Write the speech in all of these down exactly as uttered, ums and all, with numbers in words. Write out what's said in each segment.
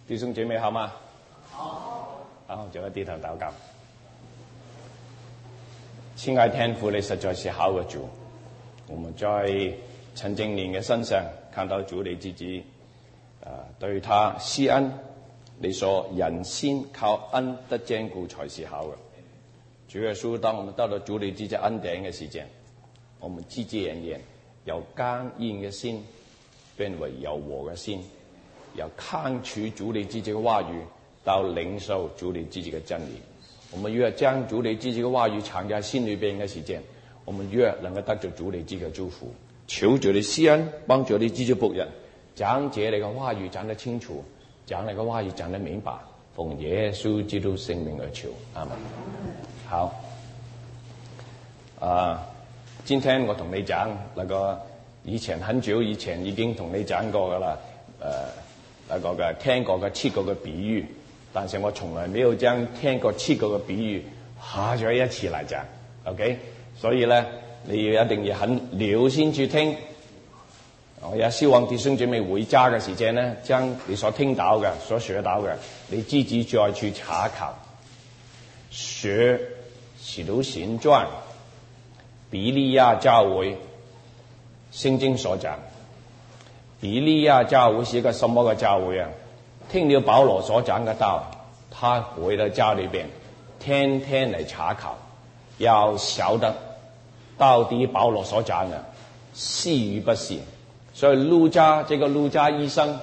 弟兄姐妹好吗？好。好，就一低頭禱告。親愛天父，你實在是好嘅主，我們在陳正年嘅身上看到主你自己，呃，對他施恩。你說人先靠恩得堅固才是好嘅。主耶穌，當我們得到主你自己恩典嘅時間，我們自自然然由剛硬嘅心變為柔和嘅心，由看取主你自己嘅話語到領受主你自己嘅真理。我們越將主你自己嘅話語藏在心裏邊嘅時間，我們越能夠得到主你自己嘅祝福。求主你施恩，幫助你自己僕人講解你嘅話語講得清楚，講你嘅話語講得明白，奉耶穌基督聖名而求，阿們。好，啊，今天我同你講那個以前很久以前已經同你講過噶啦，誒、呃，那個嘅聽過嘅七個嘅比喻，但是我從來沒有將聽過七個嘅比喻下咗一次嚟講 ，OK？ 所以咧，你要一定要很留心去聽。我也希望弟兄姐妹回家嘅時間咧，將你所聽到嘅、所學到嘅，你自己再去查考，學使徒行傳、比利亞教會聖經所講。比利亞教會是一個什麼嘅教會啊？聽了保羅所講嘅道，他回到家裏邊，天天嚟查考，要曉得到底保羅所講嘅是與不是。所以路加這個路加醫生，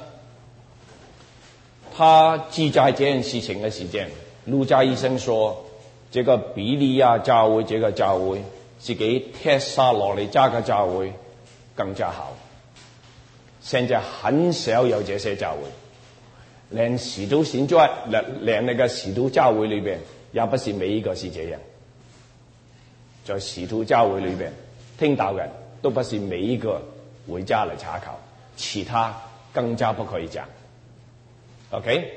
他記載這件事情嘅時間，路加醫生說，這個比利亞教會這個教會是比帖撒羅尼迦嘅教會更加好。現在很少有這些教會，連使徒行傳，連那個使徒教會裏邊，也不是每一個是這樣。在使徒教會裏邊聽到嘅，都不是每一個回家嚟查考，其他更加不可以講。OK，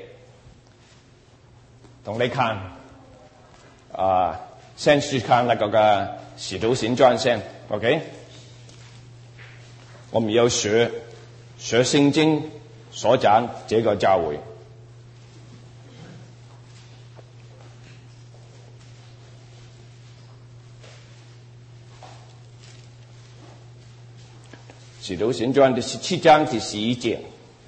同你看，啊、呃，先去看那個嘅使徒行傳先。OK， 我們要學學聖經所講這個教會。使徒行傳第十七章第十一節，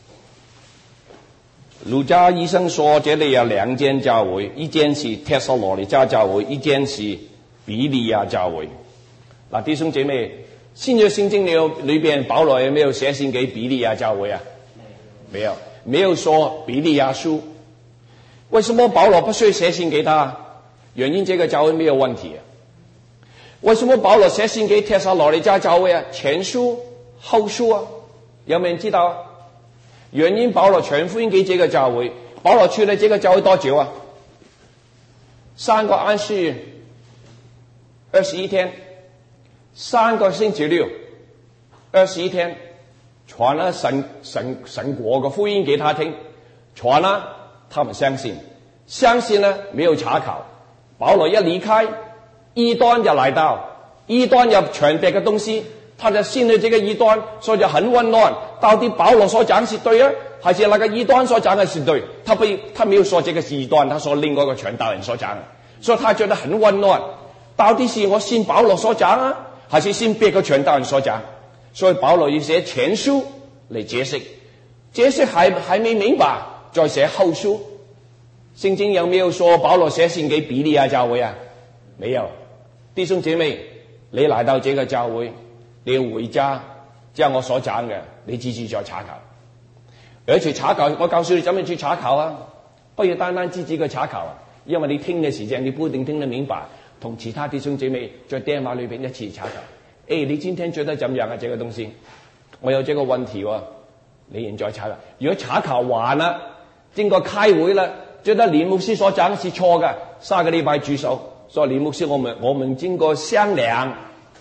路加醫生說，這裏有兩間教會，一間是帖撒羅尼迦教會，一間是比利亞教會。嗱，弟兄姐妹，新約聖經裏裏邊保羅有沒有寫信給比利亞教會啊？沒有，沒有說比利亞書。為什麼保羅不需要寫信給他？原因這個教會沒有問題啊。為什麼保羅寫信給帖撒羅尼迦教會啊？前書後書啊，有沒有人知道啊？原因保羅傳福音給這個教會，保羅去了這個教會多久啊？三個安息日，二十一天，三個星期六，二十一天，傳了神神神國的福音給他聽，傳了他們相信，相信呢沒有查考，保羅一離開，異端就來到，異端要傳別的東西。他就信了這個異端，所以就很混亂。到底保羅所講是對啊，還是那個異端所講的是對？他不，他沒有說這個是異端，他說另外一個傳道人所講的，所以他覺得很混亂。到底是我信保羅所講啊，還是信別個傳道人所講？所以保羅要寫前書嚟解釋，解釋還還沒明白，再寫後書。聖經有沒有說保羅寫信給比利亞教會啊？沒有。弟兄姐妹，你來到這個教會，你要回家，將我所講嘅，你自己再查考。而且查考，我告訴你怎麼去查考啊？不要單單自己嘅查考啊，因為你聽嘅時間，你不一定聽得明白。同其他弟兄姐妹在電話裏邊一起查考。誒，你今天覺得怎樣啊？這個東西，我有這個問題喎、啊，你現在查考。如果查考完啦，經過開會啦，覺得林牧師所講是錯嘅，下個禮拜舉手。所以林牧師，我們我們經過商量，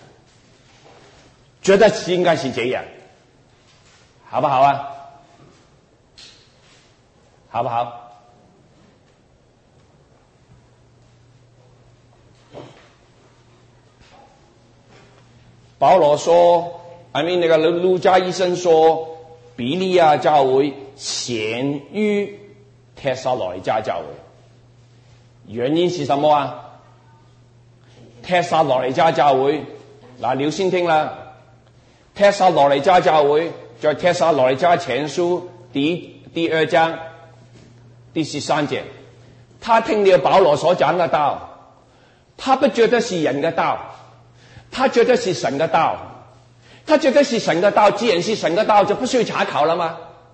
覺得應該是這樣，好不好啊？好不好？保羅說 I mean 那個路加醫生說，比利亞教會先於帖撒罗尼迦教会。原因是什么啊？帖撒罗尼迦教会，嗱，你要先聽啦。帖撒羅尼迦教會在帖撒羅尼迦前書第第二章第十三節，他聽了保羅所講的道，他不覺得是人的道，他覺得是神的道，他覺得是神的道，既然是神的道，就不需要查考了嗎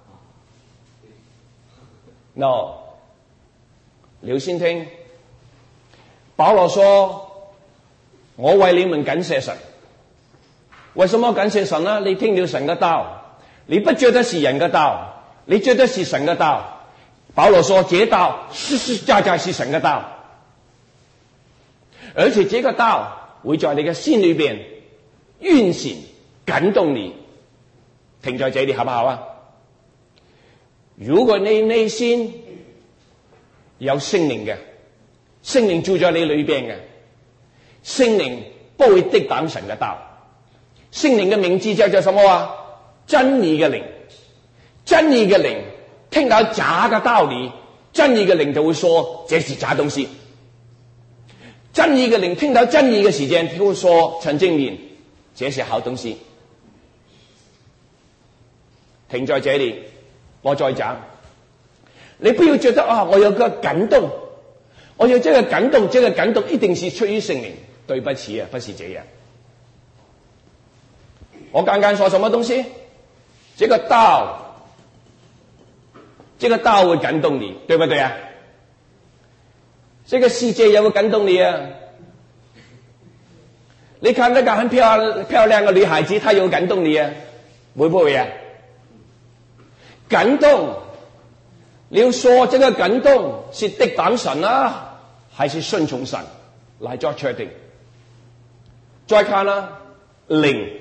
？No， 你要先聽，保羅說：我為你們感謝神。為什麼感謝神呢？你聽了神的道，你不覺得是人的道，你覺得是神的道。保羅說：這道實實在在是神的道，而且這個道會在你嘅心裏邊運行，感動你。停在這裡好不好啊？如果你內心有聖靈嘅，聖靈住在你裏邊嘅，聖靈不會抵擋神嘅道。聖靈嘅名字叫做什麼啊？真理嘅靈，真理嘅靈聽到假嘅道理，真理嘅靈就會說這是假東西。真理嘅靈聽到真理嘅時間，就會說陳正明，這是好東西。停在這裡，我再講。你不要覺得啊，我有個感動，我有這個感動，這個感動一定是出於聖靈。對不起啊，不是這樣。我剛剛說什麼東西？這個道，這個道會感動你，對不對啊？這個世界也會感動你啊！你看那個很漂漂亮的女孩子，她有感動你啊？會不會啊？感動，你要說這個感動是抵擋神啊，還是順從神來作確定？再看啦，靈。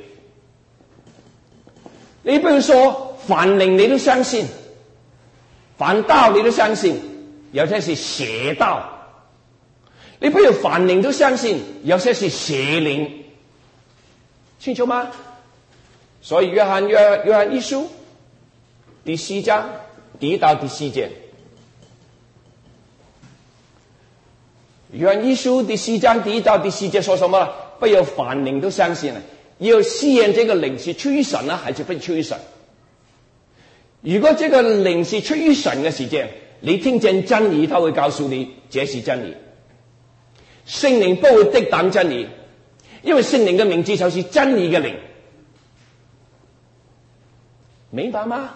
你不要說凡靈你都相信，凡道你都相信，有些是邪道。你不要凡靈都相信，有些是邪靈，清楚嗎？所以約翰約約翰一書第四章第一到第四節，約翰一書第四章第一到第四節說什麼？不要凡靈都相信，要試驗這個靈是出於神呢，還是不出於神？如果這個靈是出於神嘅時間，你聽見真理，他會告訴你這是真理。聖靈不會抵擋真理，因為聖靈嘅名字就是真理嘅靈，明白嗎？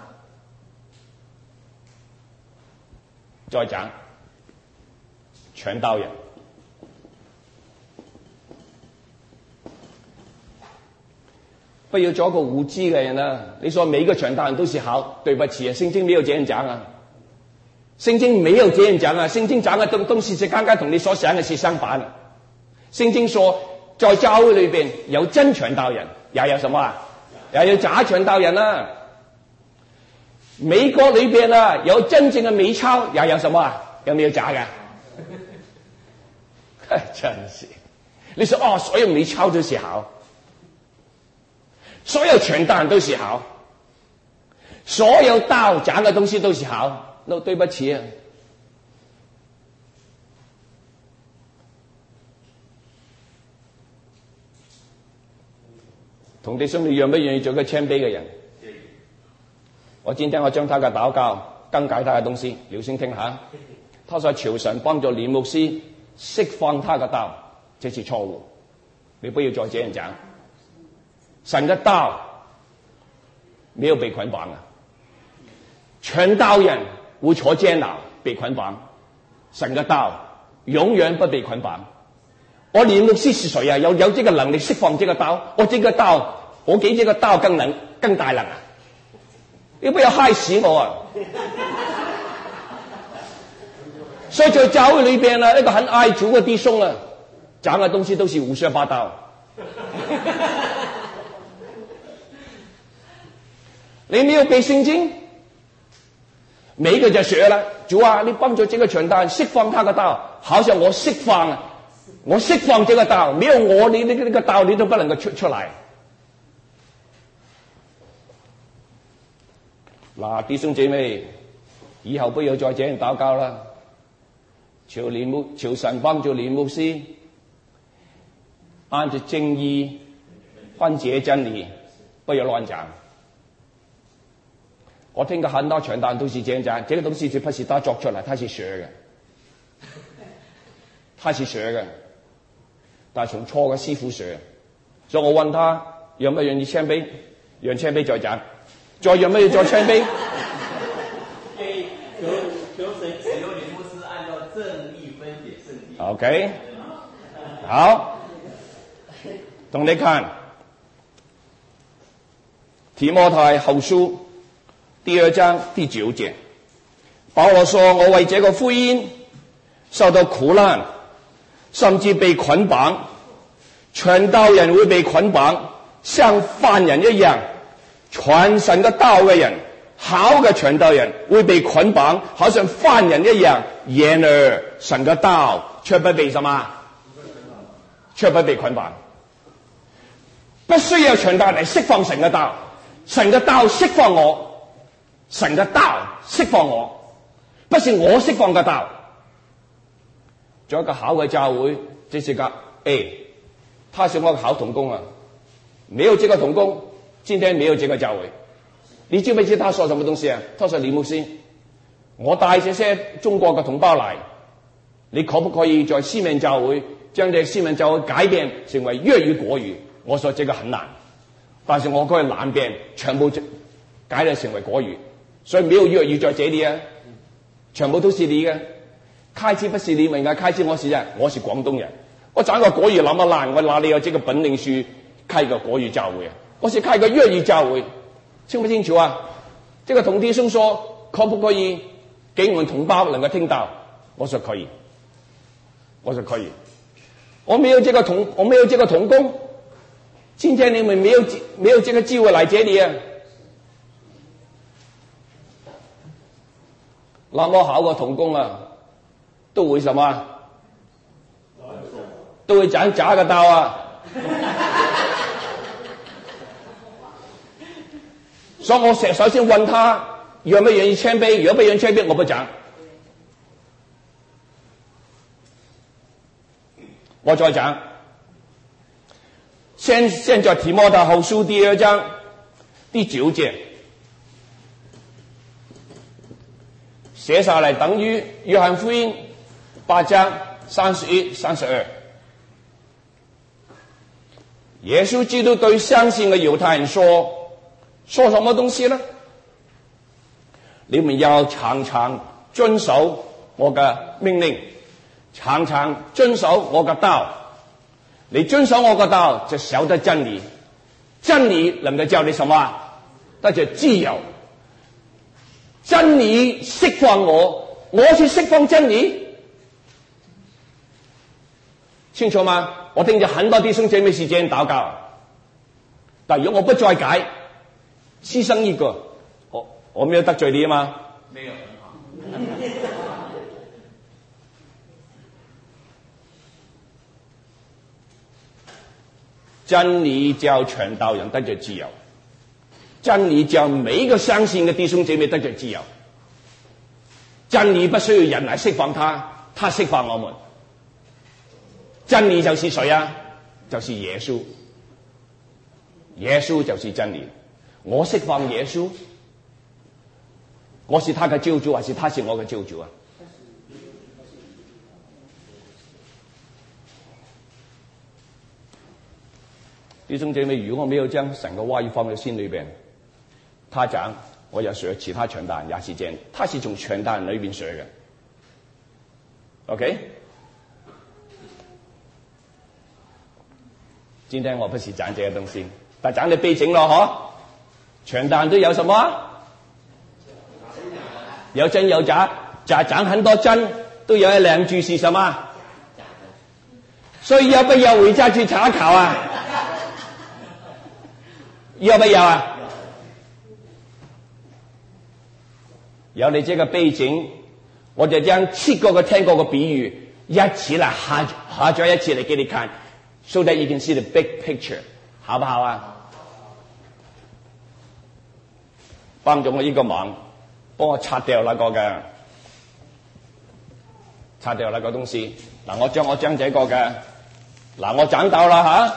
再講傳道人。不要做一個無知嘅人啊！你說每一個傳道人都是好，對不起啊，聖經沒有這樣講啊，聖經沒有這樣講啊，聖經講嘅東東西是剛剛同你所想嘅是相反的。聖經說，在教會裏邊有真傳道人，也有什麼啊？也有假傳道人啊。美國裏邊啊，有真正嘅美鈔，也有什麼啊？有沒有假嘅？真是，你說哦，所有美鈔都是好。所有傳道人都是好，所有道講嘅東西都是好，那對不起啊！同弟兄，你願不願意做個謙卑嘅人？我今天我將他嘅禱告更改他嘅東西，留心聽下。他說求神幫助連牧師釋放他嘅道，這是錯誤，你不要再這樣講。神的道沒有被捆綁啊！傳道人會坐監牢被捆綁，神的道永遠不被捆綁。我連牧師是誰啊？有有這個能力釋放這個道？我這個道，我比這個道更能更大能啊！你不要害死我啊！所以在教會裏邊啊，一個很愛主嘅弟兄啊，講嘅東西都是胡說八道。你沒有背聖經，每一個就學了。主啊，你幫助這個傳道人釋放他的道，好像我釋放啊，我釋放這個道，沒有我，你那個那個道你都不能夠出出來。嗱，弟兄姐妹， 以後不要再這樣禱告啦。求連牧求神幫助連牧師，按照正義分解真理，不要亂講。我聽過很多傳道人都是這樣講，這個東西就不是他作出來，他是學嘅，他是學嘅，但係從錯嘅師傅學。所以我問他讓唔讓意謙卑，讓謙卑再講，再讓乜嘢再謙卑。OK， 好，同你看提摩太後書第二章第九節，保羅說：我為這個福音受到苦難，甚至被捆綁，傳道人會被捆綁，像犯人一樣；傳神的道嘅人，好嘅傳道人會被捆綁，好像犯人一樣。然而神嘅道卻不被什麼？卻不被捆綁。不需要傳道嚟釋放神嘅道，神嘅道釋放我，神嘅道釋放我，不是我釋放嘅道。做一個好嘅教會，這是個 A， 他是我個好同工啊，沒有這個同工，今天沒有這個教會。你知唔知他說什麼東西啊？他說李牧師，我帶這些中國嘅同胞嚟，你可不可以在西面教會將這西面教會改變成為粵語國語？我說這個很難，但是我可以難變，全部改了成為國語，所以沒有粵語在這裏啊，全部都是你嘅。開始不是你們嘅，開始我是啊，我是廣東人，我講個國語那麼爛，我哪裏有這個本領去開個國語教會啊？我是開個粵語教會，清不清楚啊？這個同弟兄說可不可以給我們同胞能夠聽到？我說可以，我說可以。我沒有這個同，我沒有這個同工，今天你們沒有沒有這個機會來這裏啊。那麼好個同工啊，都會什麼？都會講假嘅道啊。所以我首先問他願不願意謙卑，如果不願意謙卑，我不講。我再講，現現在提摩太後書第二章第九節寫下來，等於約翰福音八章三十一、三十二。耶穌基督對相信的猶太人說，說什麼東西呢？你們要常常遵守我的命令，常常遵守我的道。你遵守我的道，就曉得真理。真理能夠叫你什麼？那就自由。真理釋放我，我去釋放真理。清楚嗎？我聽見很多弟兄姐妹是這樣禱告，但如果我不再改，犧牲一個，我我沒有得罪你嗎？沒有，很好。真理叫傳道人得着自由，真理叫每一個相信嘅弟兄姐妹得着自由。真理不需要人來釋放他，他釋放我們。真理就是誰啊？就是耶穌。耶穌就是真理。我釋放耶穌，我是他嘅救主，還是他是我嘅救主啊？弟兄姐妹，如果我沒有將神嘅話語放在心裏邊，他講我要學其他傳道人也是這樣，他是從傳道人裏邊學嘅。OK， 今天我不是講這個東西，但講你背景咯，嗬？傳道人都有什麼？有真有假，假講很多真，都有一兩句是什麼？所以要不要回家去查考啊？要不要啊？有你這個背景，我就將七個個聽過嘅比喻一起嚟下下咗一次嚟給你看 ，so that you can see the big picture， 好不好啊？幫咗我一個忙， 幫我拆掉那個嘅，拆掉那個東西。嗱，我將我將這個嘅，嗱，我講到啦嚇，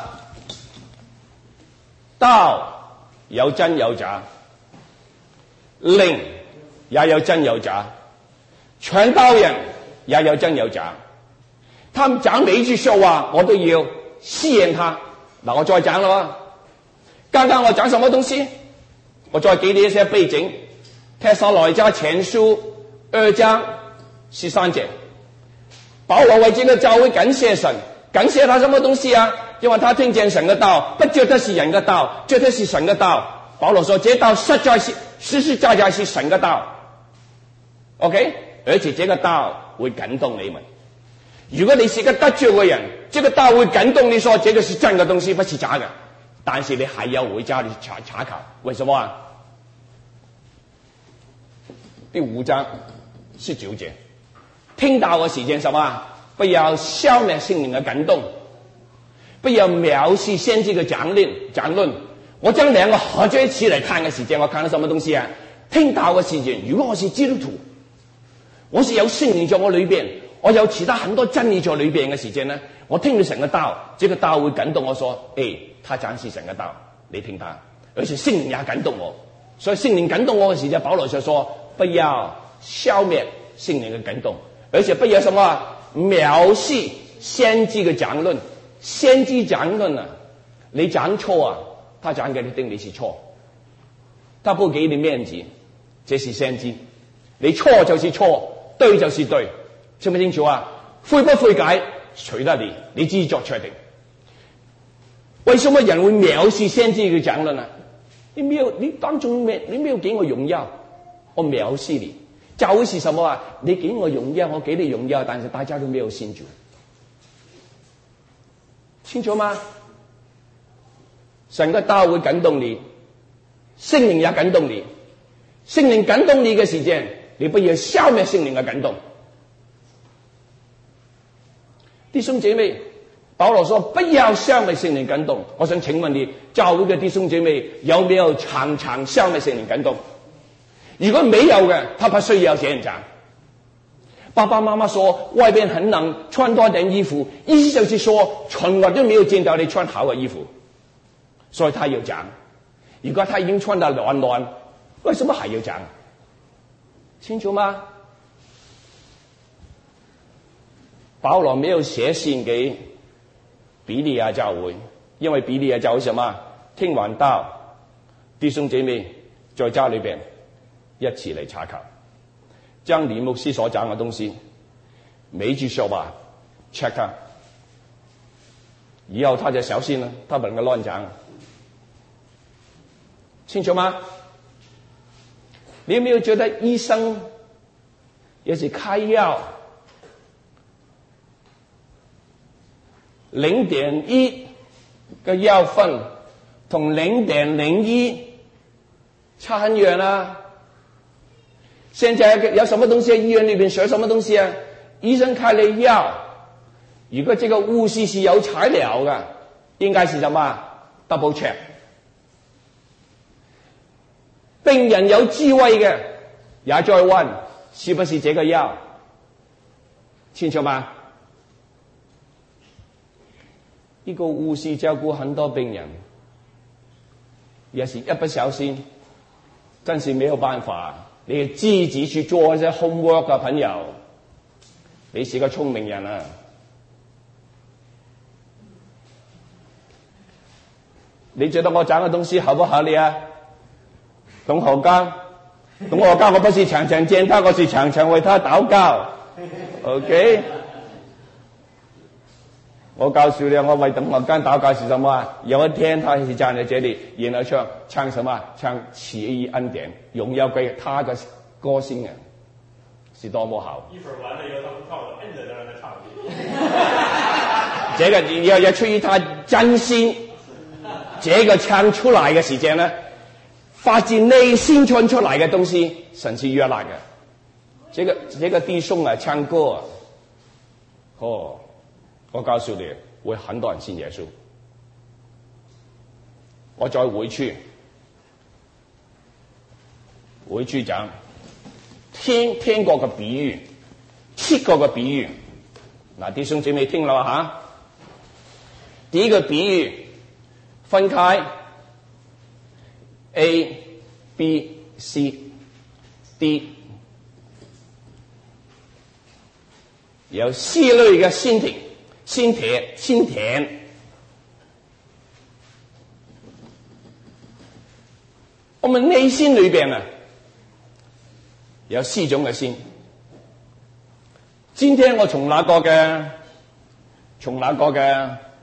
道有真有假，靈也有真有假，傳道人也有真有假。他們講每一句說話，我都要試驗他。嗱，我再講啦，剛剛我講什麼東西？我再給你一些背景。帖撒羅尼迦前書二章十三節，保羅為這個教會感謝神，感謝他什麼東西啊？因為他聽見神的道，不覺得是人的道，覺得是神的道。保羅說：這道實在是實實在在是神的道。OK， 而且這個道會感動你們。如果你是個得救的人，這個道會感動你，說這個是真的東西，不是假的。但是你還要回家裏查查考，為什麼啊？第五章十九節，聽到的時間什麼？不要消滅聖靈的感動，不要藐視先知的講論講論。我將兩個合在一起來看的時間，我看到什麼東西啊？聽到的時間，如果我是基督徒，我是有聖靈在我裏邊，我有其他很多真理在裏邊嘅時間呢，我聽到神嘅道，這個道會感動我說，誒，他講是神嘅道，你聽他，而且聖靈也感動我，所以聖靈感動我嘅時間，保羅就說不要消滅聖靈嘅感動，而且不要什麼藐視先知嘅講論，先知講論啊，你講錯啊，他講給你聽你是錯，他不給你面子，這是先知，你錯就是錯，對就是對。清唔清楚啊？悔不悔改隨得你，你自己作決定。為什麼人會藐視先知嘅講論啊？你沒有，你當中沒，你沒有給我榮耀，我藐視你。教會是什麼啊？你給我榮耀，我給你榮耀，但是大家都沒有信主，清楚嗎？神嘅道會感動你，聖靈也感動你。聖靈感動你嘅時間，你不要消滅聖靈嘅感動。弟兄姐妹，保羅說不要消滅聖靈感動。我想請問你，教會嘅弟兄姐妹有沒有常常消滅聖靈感動？如果沒有嘅，他不需要這樣講。爸爸媽媽說外邊很冷，穿多點衣服，意思就是說從來都沒有見到你穿好嘅衣服，所以他要講。如果他已經穿得暖暖，為什麼還要講？清楚嗎？保羅沒有寫信給比利亞教會，因為比利亞教會什麼？聽完道，弟兄姐妹在家裏邊一起嚟查考，將李牧師所講嘅東西每一句說話 check 他，以後他就小心了，他不能夠亂講，清楚嗎？你有沒有覺得醫生也是開藥零點一嘅藥分同零點零一差很遠啊！現在有什麼東西？醫院裏邊學什麼東西啊？醫生開了藥，如果這個護士是有材料的，應該是什麼 double check。病人有智慧嘅，也在問是不是這個藥，清楚嗎？一個護士照顧很多病人，也是一不小心，真是沒有辦法。你自己去做一些 homework 嘅朋友，你是個聰明人啊！你覺得我講嘅東西合不合理啊？董學剛，董學剛，我不是常常見他，我是常常為他禱告。OK。我告訴你，我為董學剛禱告是什麼啊？有一天他是站在這裡，然後唱唱什麼？唱奇異恩典，榮耀歸他的歌聲啊，是多麼好！一會兒完了以後，他們靠着摁在那兒唱。這個你要要出於他真心，這個唱出來的時間呢，發自內心唱出來的東西，神是悅納的。這個這個弟兄啊，唱歌啊，哦。我告訴你，會很多人信耶穌。我再回去，回去講， 天天國嘅比喻，七個嘅比喻。嗱，弟兄姊妹聽啦吓。第一個比喻分開 A、B、C、D， 有四類嘅心田，心田，心田。我們內心裏邊啊，有四種嘅心。今天我從那個嘅，從那個嘅，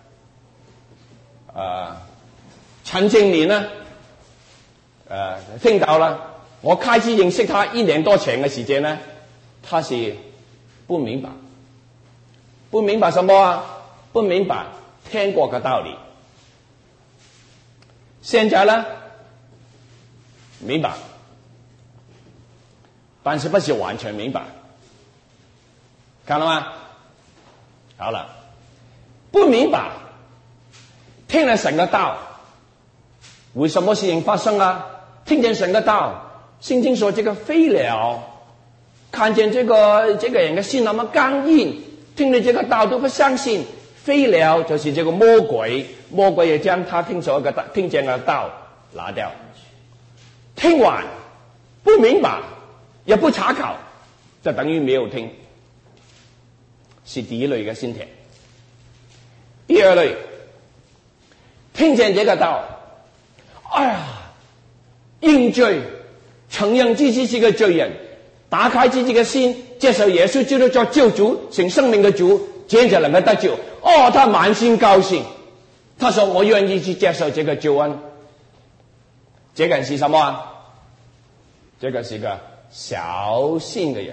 啊，陳正年呢，誒、呃，聽到啦，我開始認識他一年多前嘅時間呢，他是不明白，不明白什麼啊？不明白天國嘅道理。現在呢？明白，但是不是完全明白，看到嗎？好了，不明白，聽了神的道，為什麼事情發生啊？聽見神的道，聖經說這個飛鳥，看見這個這個人的心那麼剛硬，聽了這個道都不相信，飛鳥就是這個魔鬼，魔鬼也將他聽所嘅聽見嘅道拿掉。聽完不明白，也不查考，就等於沒有聽，是第一類嘅心田。第二類，聽見這個道，哎呀，認罪，承認自己是個罪人，打開自己嘅心，接受耶穌基督做救主，成生命嘅主，這樣就能夠得救。哦，他滿心高興，他說我願意去接受這個救恩。這個人是什麼啊？這個是一個小心的人。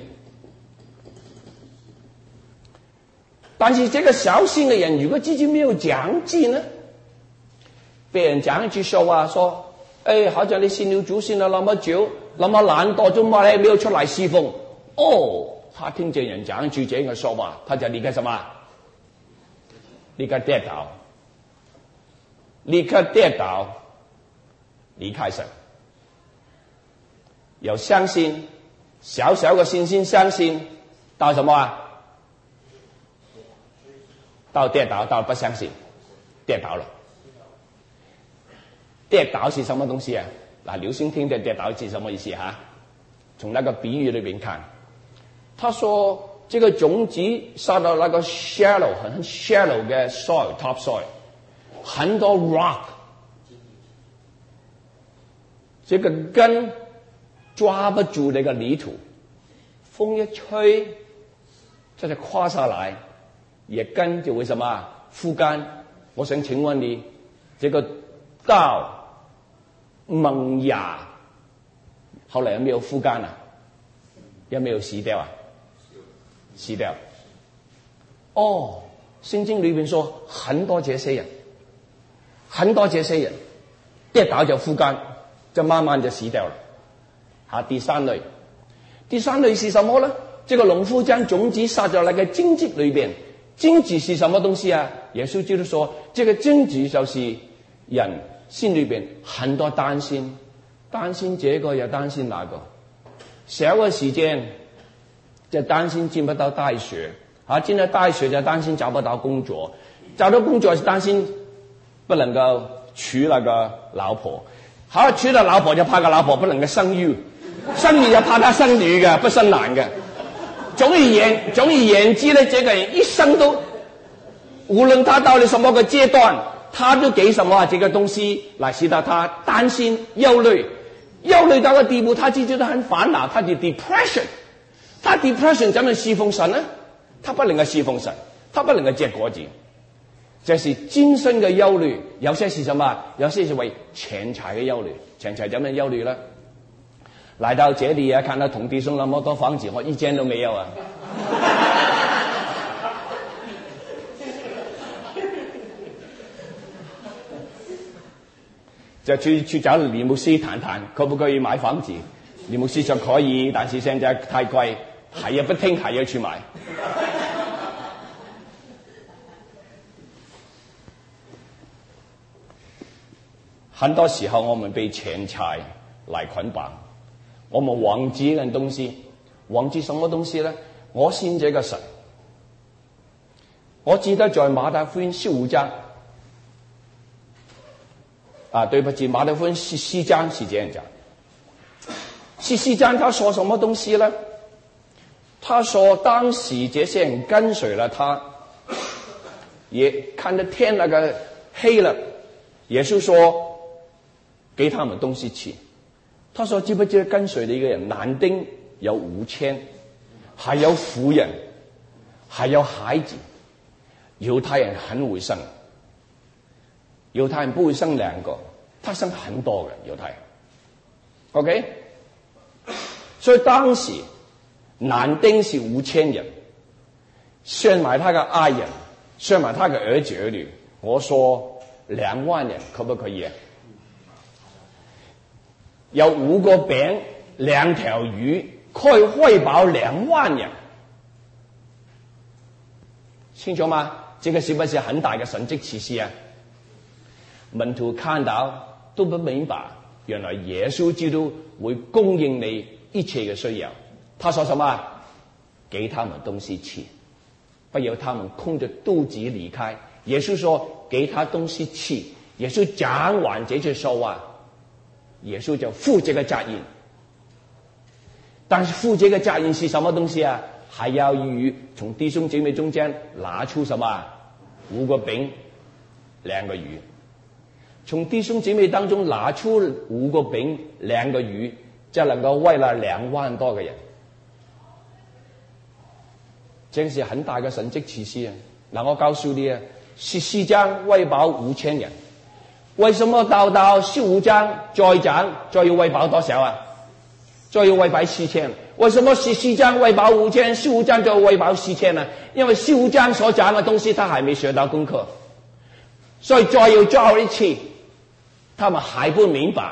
但是這個小心的人，如果自己沒有講記呢？被人講一句說話說，哎，好像你信了主信了那麼久，那麼懶惰，怎麼還沒有出來侍奉？哦，他聽見人講一句這樣的說話，他就離開什麼？離開跌倒，離開跌倒。離開神，由相信小小嘅信心相信，到什麼啊？到跌倒，到不相信，跌倒了。跌倒是什麼東西啊？嗱，留心聽的跌倒是什麼意思哈？從那個比喻裏邊看，他說這個種子撒到那個 shallow 很 shallow 嘅 soil top soil， 很多 rock。這個根抓不住那個泥土，風一吹，這就垮下來，也根就會什麼枯乾。我想請問你，這個道萌芽後來有沒有枯乾啊？有沒有死掉啊？死掉。哦，聖經裏面說很多這些人，很多這些人跌倒就枯乾。就慢慢就死掉了。好，第三類，第三類是什麼呢？這個農夫將種子撒在那個荊棘裏邊，荊棘是什麼東西啊？耶穌基督說，這個荊棘就是人心裏邊很多擔心，擔心這個又擔心那個。小個時間就擔心進不到大學，啊，進了大學就擔心找不到工作，找到工作是擔心不能夠娶那個老婆。好，娶到老婆就怕個老婆不能夠生育，生育就怕他生女嘅，不生男嘅。總而言，總而言之呢，這個人一生都，無論他到了什麼個階段，他都給什麼這個東西來使到他擔心、憂慮，憂慮到個地步，他自己都很煩惱，他就 depression， 他 depression 怎麼侍奉神呢？他不能夠侍奉神，他不能夠結果子。這是今生嘅憂慮，有些是什麼？有些是為錢財嘅憂慮。錢財怎麼憂慮呢？來到這裡啊，看到同弟兄那麼多房子，我一間都沒有啊！就去去找李牧師談談，可不可以買房子？李牧師說可以，但是現在太貴，還要不聽，還要去買。很多時候我們被錢財來捆綁，我們忘記一樣東西， 忘記什麼東西呢？我信這個神。我記得在馬太福音十五章，啊，對不起，馬太福音十四章是這樣講。十四章他說什麼東西呢？他說當時這些人跟隨了他，也看得天那個黑了，耶穌說給他們東西吃。他說知不知跟隨的一個人男丁有五千，還有婦人，還有孩子。猶太人很會生，猶太人不會生兩個，他生很多嘅猶太人。OK， 所以當時男丁是五千人，算埋他嘅愛人，算埋他嘅兒子兒女，我說兩萬人可不可以啊？有五個餅兩條魚，可以餵飽兩萬人，清楚嗎？這個是不是很大的神蹟奇事啊？門徒看到都不明白，原來耶穌基督會供應你一切嘅需要。他說什麼？給他們東西吃，不要他們空着肚子離開。耶穌說給他東西吃。耶穌講完這句說話，耶穌就負這個責任。但是負這個責任是什麼東西啊？還要與從弟兄姐妹中間拿出什麼？五個餅兩個魚。從弟兄姐妹當中拿出五個餅兩個魚，就能夠餵了兩萬多個人。真是很大嘅神蹟奇事啊！嗱，我告訴你啊，十四章餵飽五千人，為什麼到到十五章再講再要餵飽多少啊？再要餵飽四千？為什麼十四章餵飽五千，十五章就餵飽四千呢？因為十五章所講嘅東西，他還沒學到功課，所以再要教一次，他們還不明白。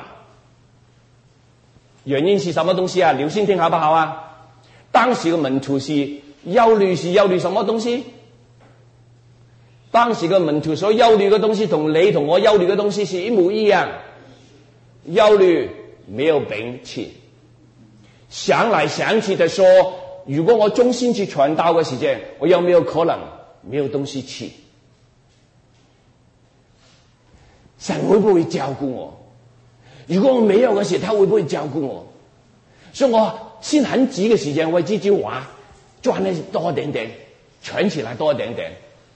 原因是什麼東西啊？留心聽好不好啊？當時嘅門徒是憂慮，是憂慮什麼東西？當時嘅門徒所憂慮嘅東西，同你同我憂慮嘅東西是一模一樣。憂慮沒有餅吃。想來想去的說，如果我忠心去傳道嘅時間，我有沒有可能沒有東西吃？神會不會照顧我？如果我沒有嘅時，他會不會照顧我？所以我先很急嘅時間為這句話賺得多一點點，存起來多一點點，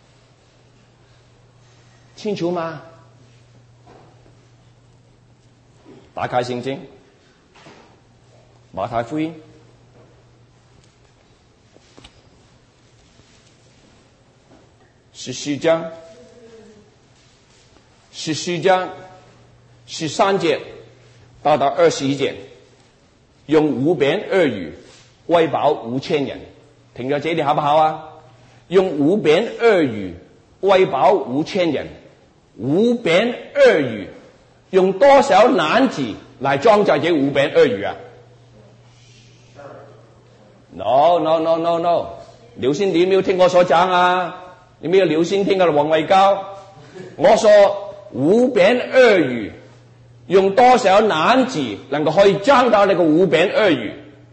清楚嗎？打開聖經。馬太福音十四章，十四章十三節到到二十一節，用五餅二魚餵飽五千人。停咗這裡好不好啊？用五餅二魚餵飽五千人，五餅二魚用多少籃子來裝載這五餅二魚啊？No no no no no， 留心你有沒有聽我所講啊？有沒有留心聽啊？黃偉高，我說五餅二魚用多少籃子能夠可以裝到那個五餅二魚？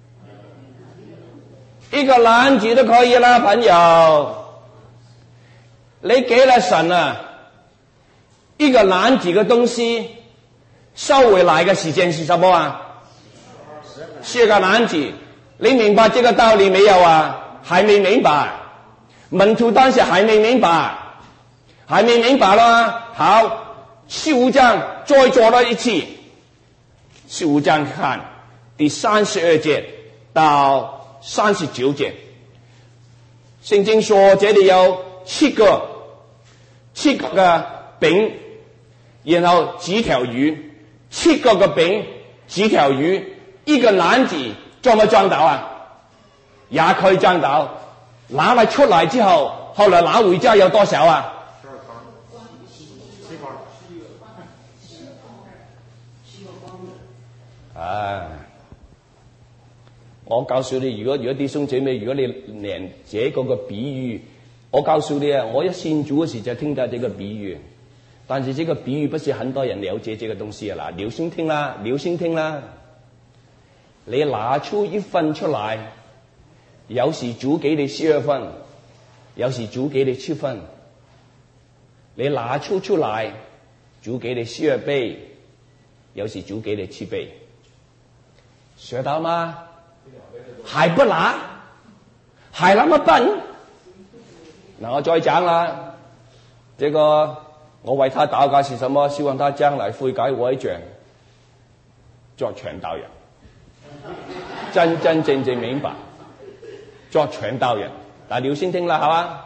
一個籃子都可以啦，朋友。你給了神啊一個籃子的東西，收回來的時間是什麼啊？四個籃子。你明白這個道理沒有啊？還沒明白。門徒當時還沒明白，還沒明白啦。好，十五章再做了一次。十五章看第三十二節到三十九節，聖經說這裡有七個七個嘅餅，然後幾條魚，七個嘅餅幾條魚，一個籃子。裝唔裝到啊？也可以裝到。拿來出來之後，後來拿回家有多少啊？啊！我告訴你，如果如果弟兄姐妹，如果你連這個個比喻，我告訴你啊，我一信主嗰時就聽到這個比喻，但是這個比喻不是很多人了解這個東西啊！嗱，留心聽啦，留心聽啦。你拿出一份出來， 有时主给你十二分，有时主给你七分，你拿出出来，主给你十二倍，有时主给你七倍，学到吗？还不拿，还那么笨？那我再讲啦，这个我为他祷告是什么？希望他将来悔改回转，做传道人，真真正正明白，做传道人。但你要先聽啦，係嘛？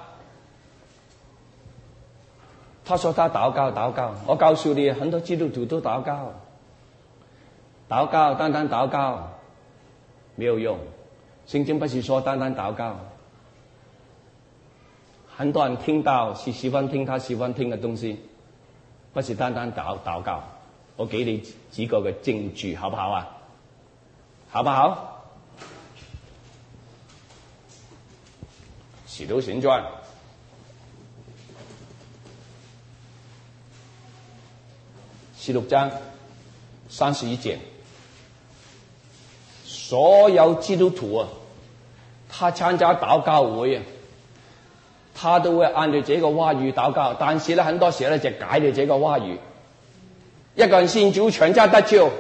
他說他禱告禱告，我告訴你，很多基督徒都禱告，禱告單單禱告沒有用，聖經不是說單單禱告。很多人聽到是喜歡聽他喜歡聽的東西，不是單單禱禱告。我給你幾個嘅證據，好不好啊？好不好？使徒行傳十六章三十一節，所有基督徒啊，他參加禱告會啊，他都會按照這個話語禱告，但是呢，很多時候呢就改了這個話語。一個人信主，全家得救，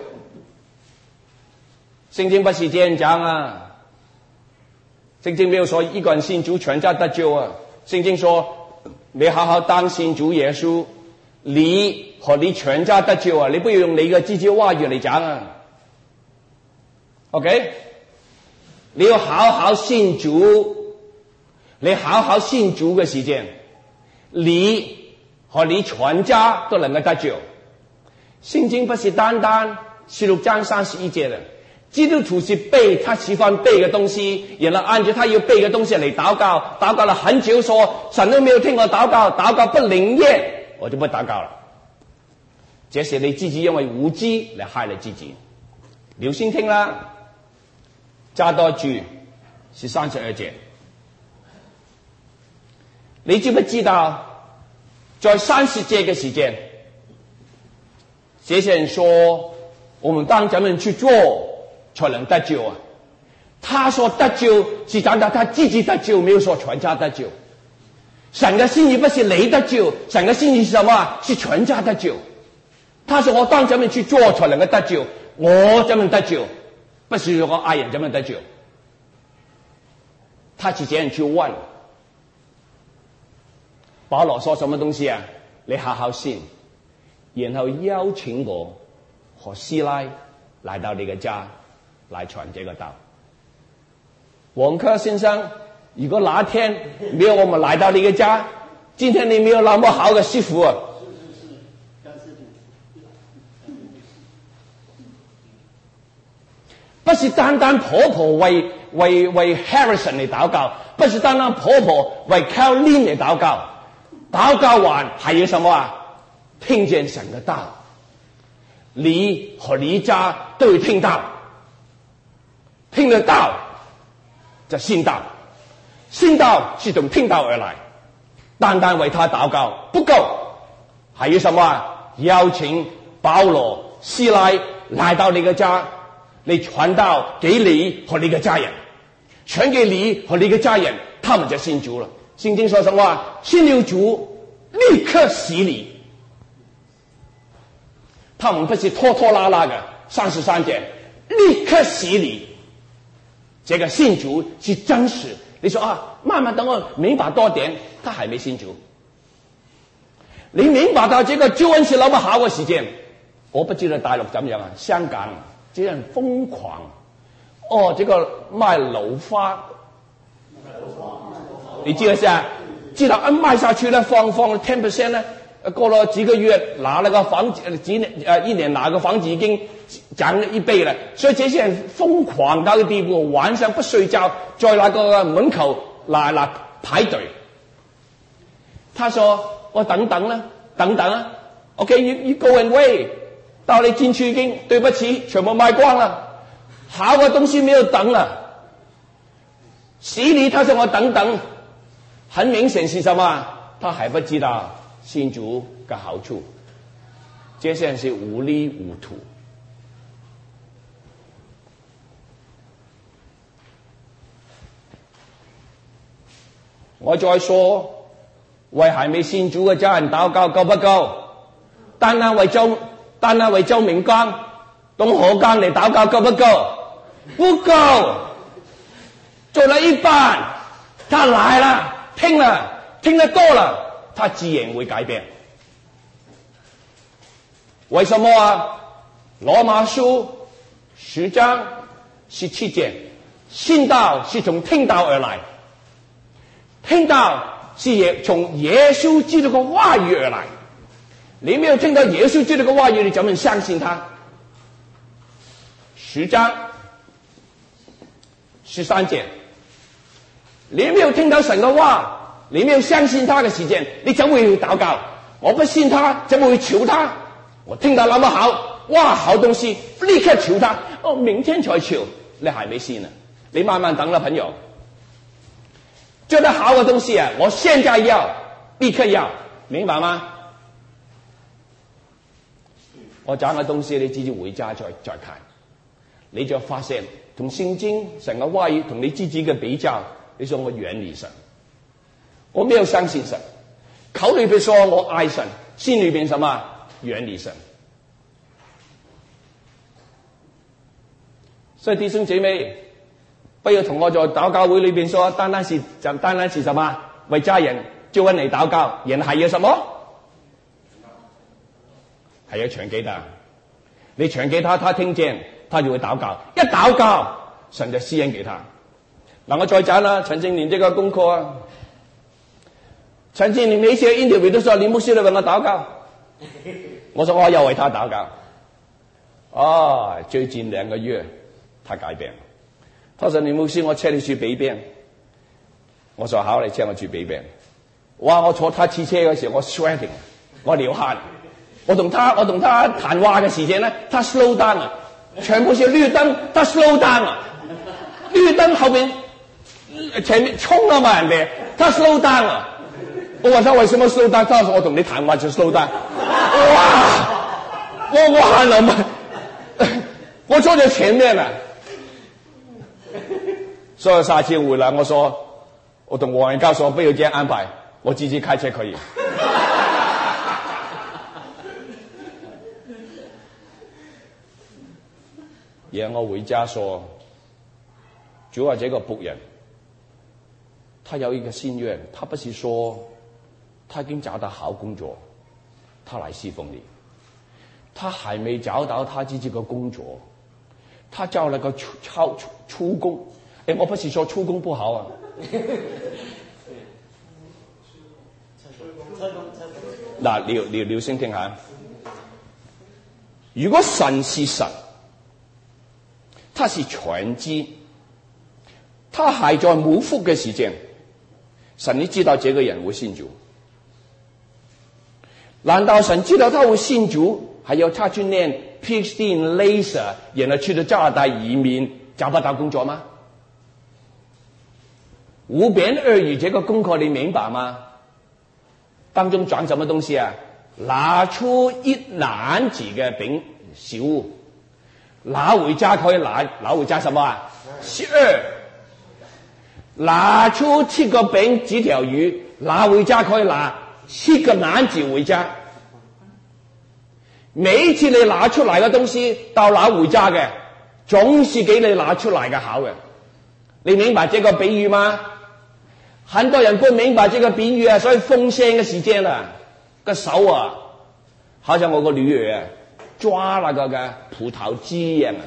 聖經不是這樣講啊。聖經沒有說一個人信主，全家得救啊。聖經說你好好當信主耶穌，你和你全家得救啊。你不要用你嘅自己話語嚟講啊。OK， 你要好好信主，你好好信主嘅時間，你和你全家都能夠得救。聖經不是單單十六章三十一節的，基督徒是背他喜歡背嘅東西，然後按照他要背嘅東西嚟禱告，禱告了很久，說神都沒有聽我禱告，禱告不靈驗，我就不禱告了。這是你自己因為無知嚟害了自己。留心聽啦，加多句是三十二節，你知不知道在三十節嘅時間，這些人說我們當怎麼去做才能得救啊？他說得救是講到他自己得救，沒有說全家得救。神的心意不是你得救，神的心意是什麼？是全家得救。他說我當怎麼去做才能夠得救？我怎麼得救？不是我愛人怎麼得救？他是這樣去問。保羅說什麼東西啊？你好好信，然後邀請我和師奶來到你嘅家來傳這個道。王克先生，如果哪天沒有我們來到你嘅家，今天你沒有那麼好嘅師傅啊。不是單單婆婆為為為 Harrison 嚟禱告，不是單單婆婆為 Caroline 嚟禱告，禱告完還有什麼啊？聽見神的道，你和你家都會聽到，聽得到就信道，信道是從聽道而來，單單為他禱告不夠，還有什麼啊？邀請保羅、西拉來到你嘅家，你傳道給你和你嘅家人，傳給你和你嘅家人，他們就信主了。聖經說什麼？信了主立刻洗禮，他們不是拖拖拉拉的。三十三節立刻洗禮，這個信主是真實。你說啊，慢慢等我明白多點，他還沒信主。你明白到這個救恩是那麼好嘅時間，我不知道大陸怎麼樣啊，香港這樣瘋狂。哦，這個賣樓花，你知道是啊？知道一賣下去呢，放放 ten percent 呢，過了幾個月拿了個房子，幾年呃一年拿個房子已經漲了一倍了。所以這些人瘋狂到個地步，晚上不睡覺，在那個門口來來排隊。他說：我等等啦，等等啊 ，OK，you you go and wait，到你進去已經對不起，全部賣光了。好嘅東西沒有等了，洗禮他說我等等，很明顯是什麼？他還不知道信主嘅好處，這些人是糊裡糊塗。 我再说，为还没信主嘅家人祷告夠不夠？單單為周單單為周明剛、董河剛嚟禱告夠不夠？不夠。做了一半，他來了，聽了，聽得多了，他自然會改變。為什麼啊？羅馬書十章十七節，信道是從聽道而來，聽道是也從耶穌基督的話語而來。你沒有聽到耶穌基督的話語，你怎麼相信他？十章十三節，你沒有聽到神的話，你沒有相信他的時間，你怎麼會禱告？我不信他，怎麼會求他？我聽到那麼好，哇，好東西，立刻求他。哦，明天才求，你還沒信呢，你慢慢等啦，朋友。覺得好的東西啊，我現在要，立刻要，明白嗎？我講嘅東西你自己回家再再看，你就發現同聖經神嘅話語同你自己嘅比較，你說我遠離神，我沒有相信神，口裏邊說我愛神，心裏邊什麼遠離神。所以弟兄姐妹，不要同我在禱告會裏邊說單單是就單單是什麼為家人就揾你禱告，人還要什麼？係要傳給他，你傳給他，他聽見，他就會禱告。一禱告，神就施恩給他。嗱，我再講啦，陳正年這個功課啊，陳正年每次 interview 都說你牧師嚟為我禱告，我說我要為他禱告。哦，最近兩個月，他改變。他說你牧師，我車你去北邊。我說好，你車我去北邊。哇！我坐他汽車嘅時候，我 sweating， 我流汗。我同他我同他談話嘅時間呢，他 slow down 啊，全部是綠燈，他 slow down 啊，綠燈後面前面衝啊嘛人哋，他 slow down 啊。我問他為什麼 slow down，他說我同你談話就 slow down。哇！我我喊了嘛，我坐在前面啊。所以下次回來我說，我同黃仁教說不要這樣安排，我自己開車可以。然後我回家說，主啊，這個僕人，他有一個心願，他不是說他已經找到好工作，他來侍奉你，他還沒找到他自己的工作，他找了個出出出工。誒，我不是說出工不好啊。嗱，你你你先聽下，如果神是神，他是全知，他還在母腹嘅時間，神你知道這個人會信主，難道神知道他會信主，還要他去念 PhD in Laser， 然後去到加拿大移民找不到工作嗎？五餅二魚這個功課你明白嗎？當中講什麼東西啊？拿出一籃子嘅餅小物，拿回家可以拿拿回家什麼啊？十二。拿出七個餅幾條魚，拿回家可以拿七個籃子回家。每一次你拿出來嘅東西到拿回家嘅，總是給你拿出來嘅好嘅。你明白這個比喻嗎？很多人不明白這個比喻啊，所以奉獻嘅時間啊，個手啊，好像我個女兒啊，抓那個嘅葡萄汁一樣啊，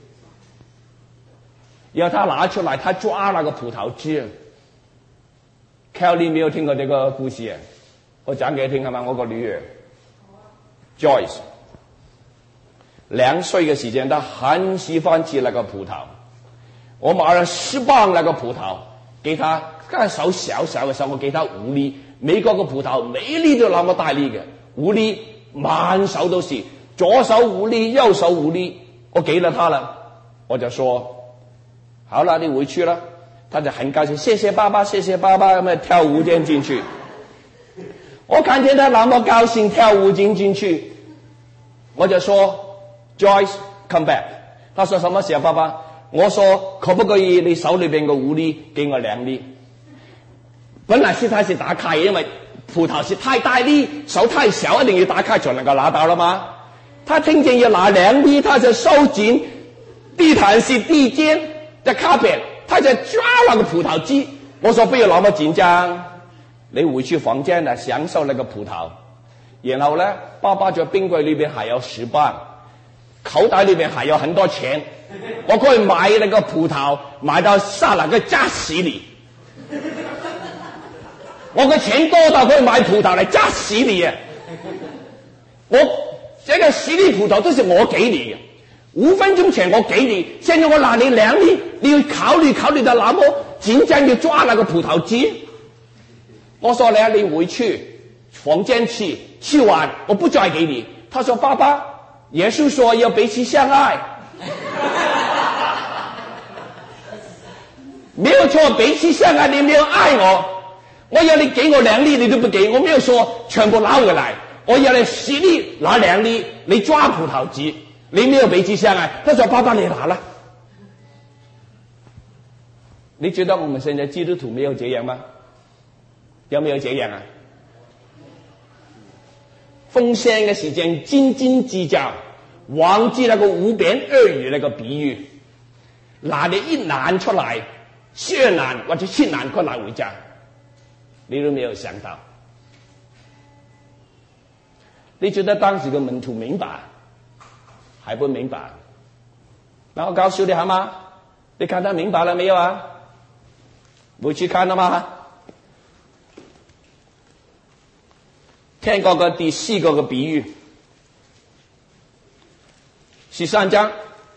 然後他拿出來，他抓那個葡萄汁。Kelly 沒有聽過這個故事啊？我講給你聽係嘛？我個女兒 Joyce 兩歲嘅時間，她很喜歡吃那個葡萄，我買了十磅那個葡萄給她。個手小小嘅手，我給他五粒。美國嘅葡萄每粒都那麼大粒嘅，五粒滿手都是，左手五粒，右手五粒。我給了他了，我就說好了，你回去了。他就很高興，謝謝爸爸，謝謝爸爸，咁樣跳舞進進去。我看見他那麼高興跳舞進進去，我就說 Joyce come back。他說什麼時候爸爸？我說可不可以你手裏邊嘅五粒給我兩粒？ 本来是他是打开，因为葡萄是太大粒，手太小，一定要打开才能够拿到了吗？他听见要拿两粒，他就收紧。地毯是地毽的卡片，他就抓那个葡萄汁。我说不要那么紧张，你回去房间呢享受那个葡萄。然后呢，爸爸在冰柜里边还有十磅，口袋里边还有很多钱，我可以买那个葡萄，买到沙拉个加死你。我的钱多到可以买葡萄来加死你啊！我这个十粒葡萄都是我给你的，五分钟前我给你，现在我拿你两粒，你要考虑考虑到那么紧张要抓那个葡萄汁。我说呢，你回去房间吃，吃完我不再给你。他说爸爸，耶稣说要彼此相爱。没有错，彼此相爱，你没有爱我，我要你给我两粒你都不给，我没有说全部拿回来，我要你十粒拿两粒，你抓葡萄汁，你没有彼此相爱。他说爸爸你拿了。你觉得我们现在基督徒没有这样吗？有没有这样啊？奉献的时间斤斤计较，忘记那个五餅二魚那個比喻，拿你一難出來，薛難或者七難佢拿回家，你都沒有想到。你覺得當時嘅門徒明白還不明白？那我告訴你好嗎？你看他明白了沒有啊？回去看了嗎？聽過個第四個嘅比喻，十三章，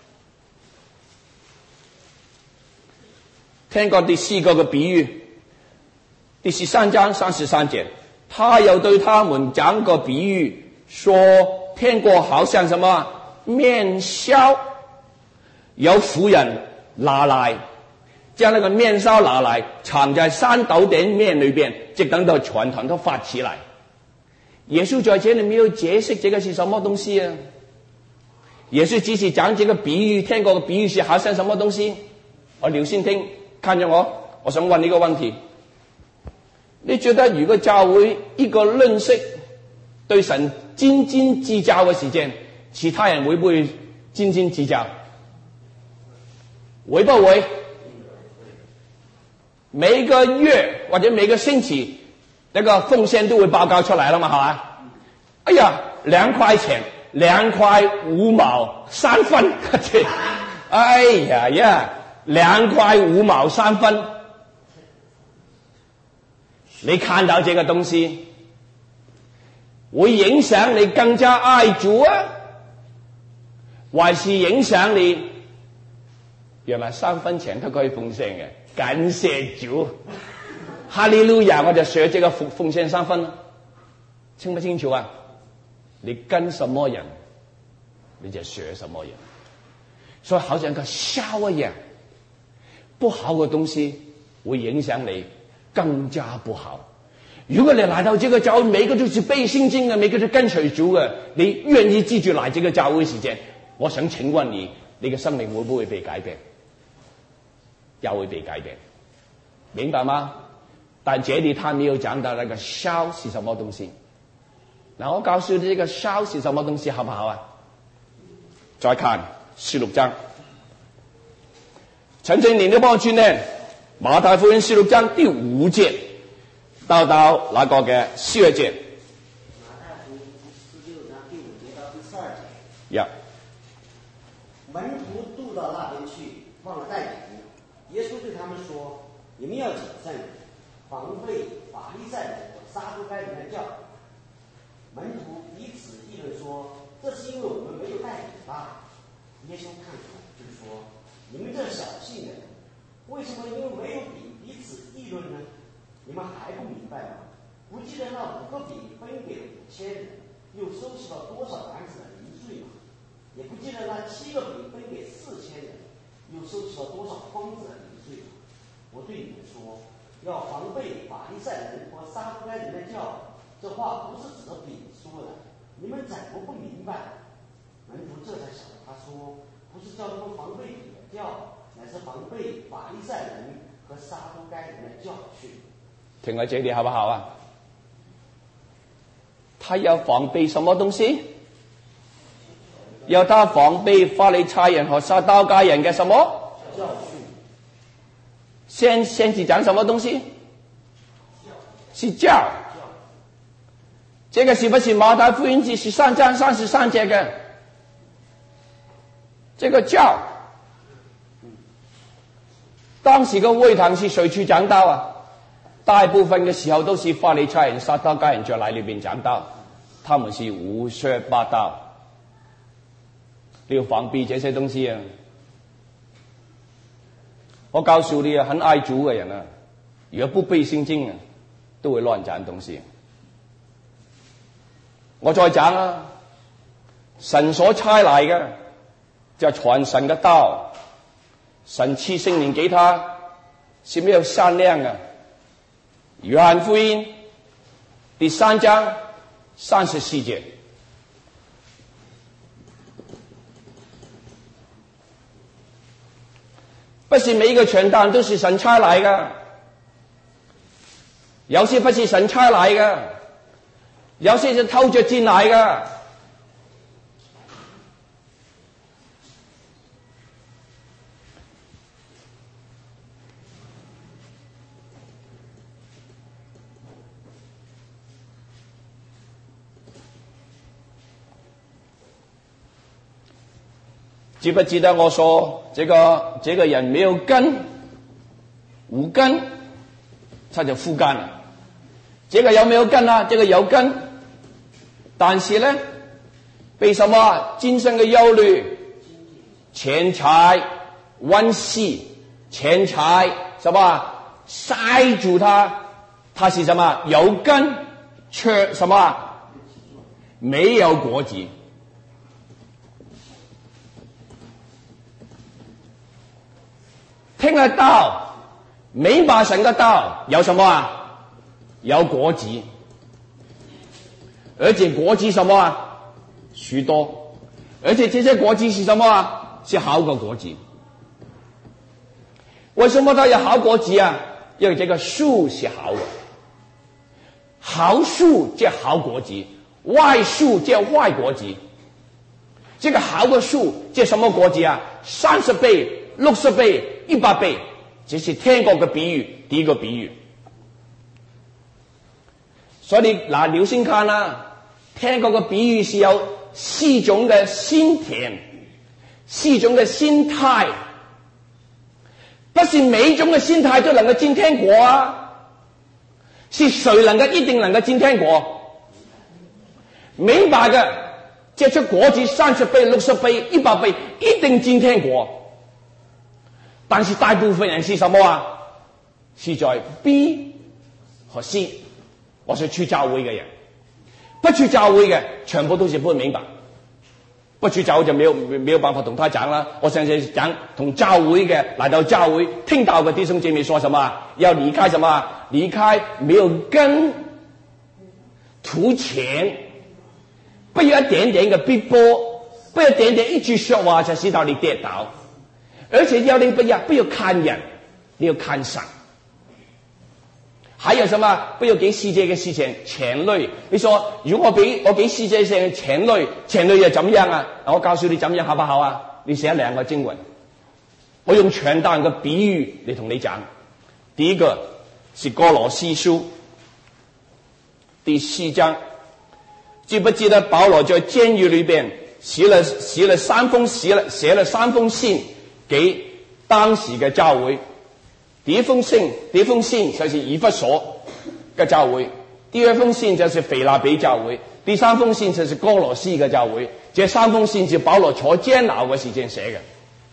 聽過第四個嘅比喻，第十三章三十三節，他又對他們講個比喻，說天國好像什麼麵燒，有婦人拿來，將那個麵燒拿來，藏在三斗點麵裏邊，直等到全團都發起來。耶穌在這裡沒有解釋這個是什麼東西啊？耶穌只是講這個比喻，聽過個比喻是好像什麼東西？我留心聽，看着我，我想問你個問題：你覺得如果教會一個認識對神斤斤計較嘅時間，其他人會不會斤斤計較？會不會？每個月或者每個星期，那個奉獻都會報告出來了嘛，係嘛？哎呀，兩塊錢，兩塊五毛三分，哎呀呀，兩塊五毛三分，你看到這個東西，會影響你更加愛主啊，還是影響你原來三分錢都可以奉獻嘅？感謝主！哈利路亞，我就學這個奉奉獻三分了，清不清楚啊？你跟什麼人，你就學什麼人。所以好像個燒一樣，不好的東西會影響你更加不好。如果你來到這個教會，每個都是背聖經的，每個都跟隨主嘅，你願意記住來這個教會時間，我想請問你，你嘅生命會不會被改變？也會被改變，明白嗎？但這裡他沒有講到那個燒是什麼東西。那我告訴你，這個燒是什麼東西，好不好啊？再看十六章，陳正年都幫我轉呢，馬太福音十六章第五節到到那個嘅十二節。 馬太福音十六章第五節到第十二節。 呀。 門徒渡到那邊去，忘了帶餅。耶穌對他們說：你們要謹慎，防備法利賽人和撒都該人的教。門徒彼此議論說：這是因為我們沒有帶餅吧？耶穌看出來，就說：你們這小信的人，為什麼因為沒有餅彼此議論呢？你們還不明白嗎？不記得那五個餅分給五千人，又收拾了多少籃子的零碎嗎？也不記得那七個餅分給四千人，又收拾了多少筐子的零碎吗？我對你們說，要防備法利賽人和撒都該人的教。這話不是指着餅說的，你們怎麼不明白？門徒這才曉得，他說不是叫他們防備餅的教，乃是防備法利賽人和撒都該人的教訓。 停在这里好不好啊？他要防备什么东西？要他防备法利赛人和撒都该人的什么教训？ 先先是讲什么东西？是教。这个是不是马太福音第十三章三十三节的？这个教，当时的会堂是谁去讲道啊？大部分的时候都是法利赛人、撒都该人在那里边讲道，他们是胡说八道。你要防备这些东西啊！我告诉你啊，很爱主的人啊，如果不背聖經啊，都會亂講東西。我再講啊，神所差來嘅就係傳神嘅道，神賜聖靈給他是沒有善良嘅。約翰福音第三章三十四節。不是每一個傳道人都是神差來的，有些不是神差來的，有些是偷着進來的。記不記得我說這個這個人沒有根，無根，他就枯乾了。這個有沒有根啊？這個有根，但是呢，被什麼今生的憂慮、錢財、溫習、錢財什麼塞住他，他是什麼有根卻什麼沒有果子。聽得到，明白神的道，有什麼啊？有果子，而且果子什麼啊？許多，而且這些果子是什麼啊？是好的果子。為什麼它有好果子啊？因為這個樹是好的，好樹即好果子，壞樹即壞果子。這個好的樹即什麼果子啊？三十倍、六十倍、一百倍，這是天國嘅比喻，第一個比喻。所以你嗱，留心看啦，天國嘅比喻是有四種嘅心田，四種嘅心態，不是每一種嘅心態都能夠進天國啊。是誰能夠一定能夠進天國？明白嘅，結出果子三十倍、六十倍、一百倍，一定進天國。但是大部分人是什麼啊？是在 B 和 C。我是去教會嘅人，不去教會嘅全部都是不明白。不去教會就沒有沒有辦法同他講啦。我上次講同教會嘅來到教會聽到嘅弟兄姐妹說什麼？要離開什麼？離開沒有根，圖錢，不要一點點嘅逼迫，不要一點點一句說話就使到你跌倒。而且要你不要不要看人，你要看神。還有什麼？不要給世界嘅事情牽累。你說如果我俾我給世界上牽累，牽累又怎樣啊？我告訴你怎樣好不好啊？你寫兩個經文，我用傳道人嘅比喻嚟同你講。第一個是歌羅西書第四章，記不記得保羅在監獄裏邊寫了寫了三封寫了寫了三封信給當時嘅教會。第一封信，第一封信就是以弗所嘅教會；第二封信就是腓立比教會；第三封信就是歌羅西嘅教會。這三封信是保羅坐監牢嘅時間寫嘅，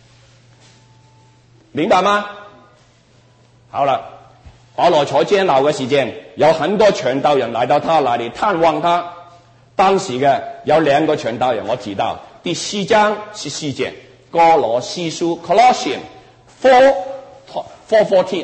明白嗎？好了，保羅坐監牢嘅時間，有很多傳道人來到他那裡探望他。當時嘅有兩個傳道人，我知道。第四章十四節，歌羅西書 Colossians four four fourteen，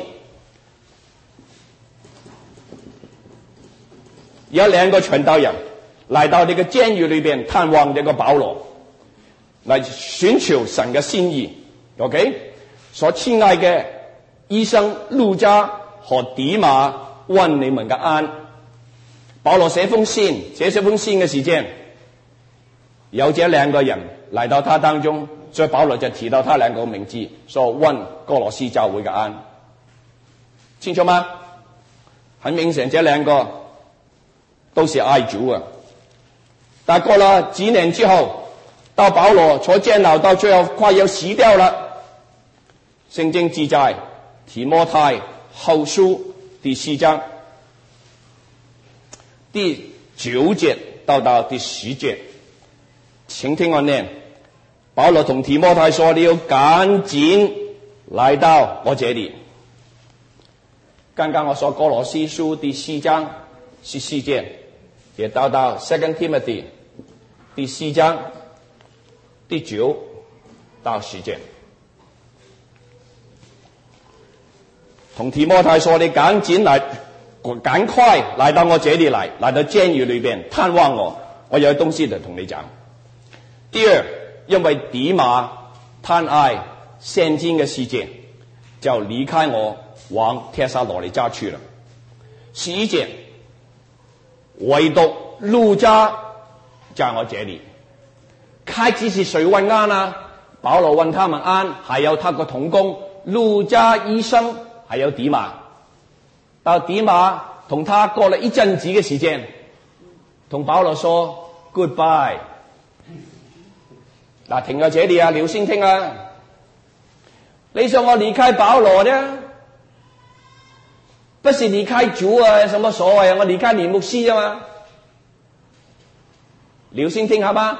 有兩個傳道人來到這個監獄裏邊探望這個保羅，來尋求神嘅心意。OK， 所親愛嘅醫生路加和迪馬問你們嘅安。保羅寫封信，寫這封信嘅時間，有這兩個人來到他當中，所以保羅就提到他兩個名字，說問哥羅西教會嘅安，清楚嗎？很明顯，這兩個都是愛主啊。但過了幾年之後，到保羅坐監牢，到最後快要死掉了。聖經記載提摩太後書第四章第九節到到第十節，請聽我念。保羅同提摩太說：你要趕緊來到我這裡。剛剛我說哥羅西書第四章十四節，也到到 Second Timothy 第四章第九到十節，同提摩太說：你趕緊來，趕快來到我這裡來，來到監獄裡邊探望我，我有東西就同你講。第二，因為底馬貪愛現今嘅世界，就離開我往帖撒羅尼迦去了。十一節，唯獨路加在我這裡。開始是誰問安啊？保羅問他們安，還有他個同工路加醫生，還有底馬。到底馬同他過了一陣子嘅時間，同保羅說 goodbye。嗱，停喺這裡啊，留心聽啊！你想我離開保羅呢？不是離開主啊，有什麼所謂啊？我離開尼牧師啊嘛。留心聽下吧，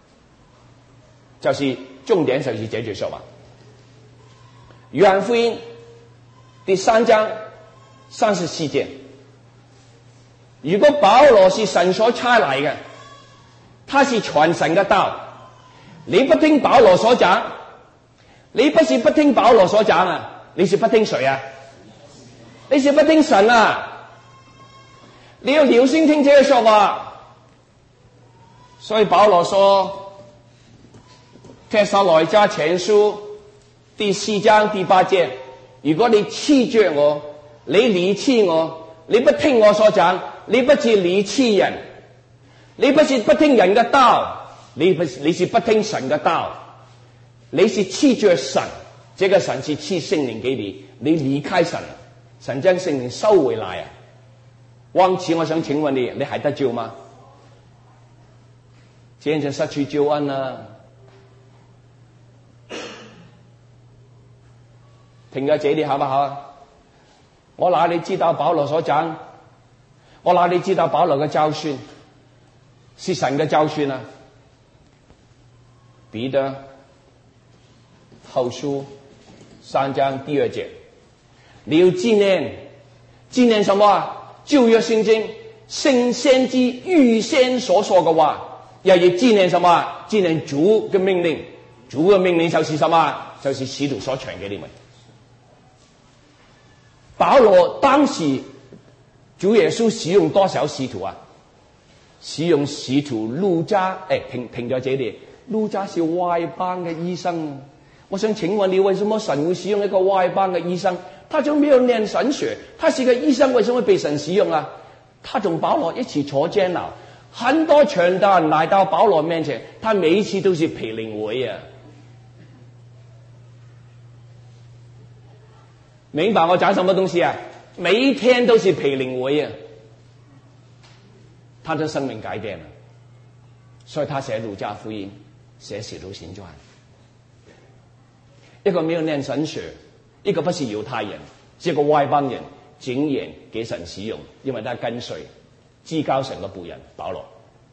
就是重點就是這句說話。約翰福音第三章三十四節，如果保羅是神所差來嘅，他是傳神嘅道，你不聽保羅所講，你不是不聽保羅所講啊，你是不聽誰啊？你是不聽神啊？你要留心聽這個說話。所以保羅說帖撒羅尼迦前書第四章第八節，如果你棄絕我，你離棄我，你不聽我所講，你不是離棄人，你不是不聽人的道，你不是你是不聽神的道，你是棄絕神，這個神是賜聖靈給你，你離開神，神將聖靈收回來啊！往此我想請問你，你還得救嗎？這樣就失去救恩啦！停喺這裡好不好？我哪裡知道保羅所講？我哪裡知道保羅嘅教訓是神嘅教訓啊？彼得後書三章第二節，你要紀念紀念什麼啊？舊約聖經聖先知預先所說嘅話。又要紀念什麼？紀念主嘅命令，主嘅命令就是什麼？就是使徒所傳給你們。保羅當時主耶穌使用多少使徒啊？使用使徒路加，誒，停停在這裡。路加是外邦嘅醫生，我想請問你，為什麼神會使用一個外邦嘅醫生？他就沒有念神學，他是個醫生，為什麼被神使用啊？他同保羅一起坐監牢。很多傳道人來到保羅面前，他每一次都是培靈會啊！明白我講什麼東西啊？每一天都是培靈會啊！他的生命改變了，所以他寫路加福音，寫使徒行傳。一個沒有念神學，一個不是猶太人，是一個外邦人，竟然給神使用，因為他跟隨至高神嘅僕人保羅。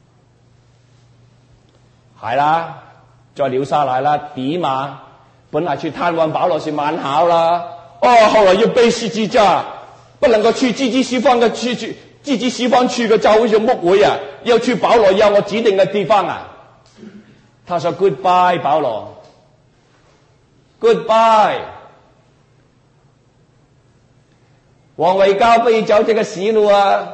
係啦，再留下來啦，底馬本來去探望保羅是蠻好啦，哦，後來要背十字架，不能夠去自己西方嘅去去自己西方去嘅教會就牧會啊，要去保羅要我指定嘅地方啊。他說 goodbye 保羅 ，goodbye， 王維教不要走這個死路啊！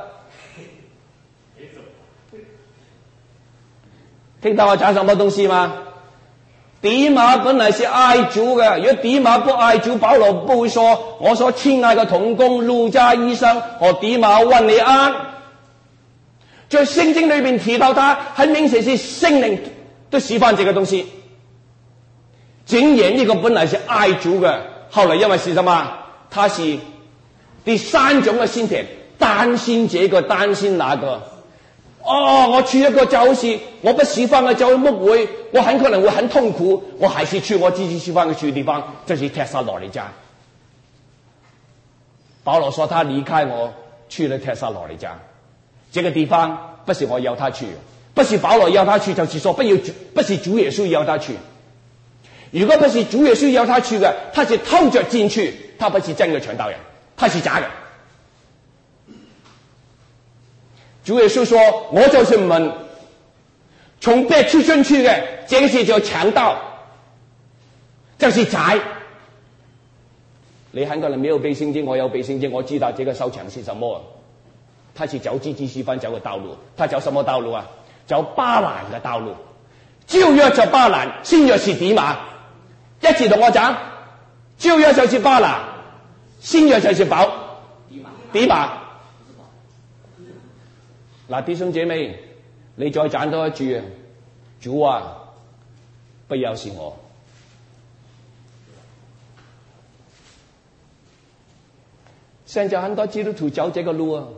聽到我講什麼東西嗎？ 迪马本来是爱主的，如果迪马不爱主，保罗不会说我所亲爱的同工路加醫生和迪马問你安。在聖經裏面提到他，很明顯是聖靈都示範這個東西。竟然呢個本來是愛主的，後來因為是什麼？他是第三種嘅先田，擔心這個擔心那個。哦，我去一個教室，我不喜歡嘅教會牧會，我很可能會很痛苦，我還是去我自己喜歡嘅去的地方，就是帖撒羅尼迦。保羅說他離開我去了帖撒羅尼迦，這個地方不是我要他去，不是保羅要他去，就是說不要不是主耶穌要他去。如果不是主耶穌要他去嘅，他是偷着進去，他不是真嘅傳道人，他是假嘅。主耶穌說：我就是門，從別處進去嘅，這個是叫強盜，就是賊。你很可能沒有背聖經，我有背聖經，我知道這個收場是什麼。他是走自己喜歡走嘅道路，他走什麼道路啊？走巴蘭嘅道路。舊約就巴蘭，新約是迪馬。一齊同我講，舊約就是巴蘭，新約就是保迪馬。嗱，弟兄姐妹，你再賺多一句啊！主啊，不要是我。現在很多基督徒走這個路啊，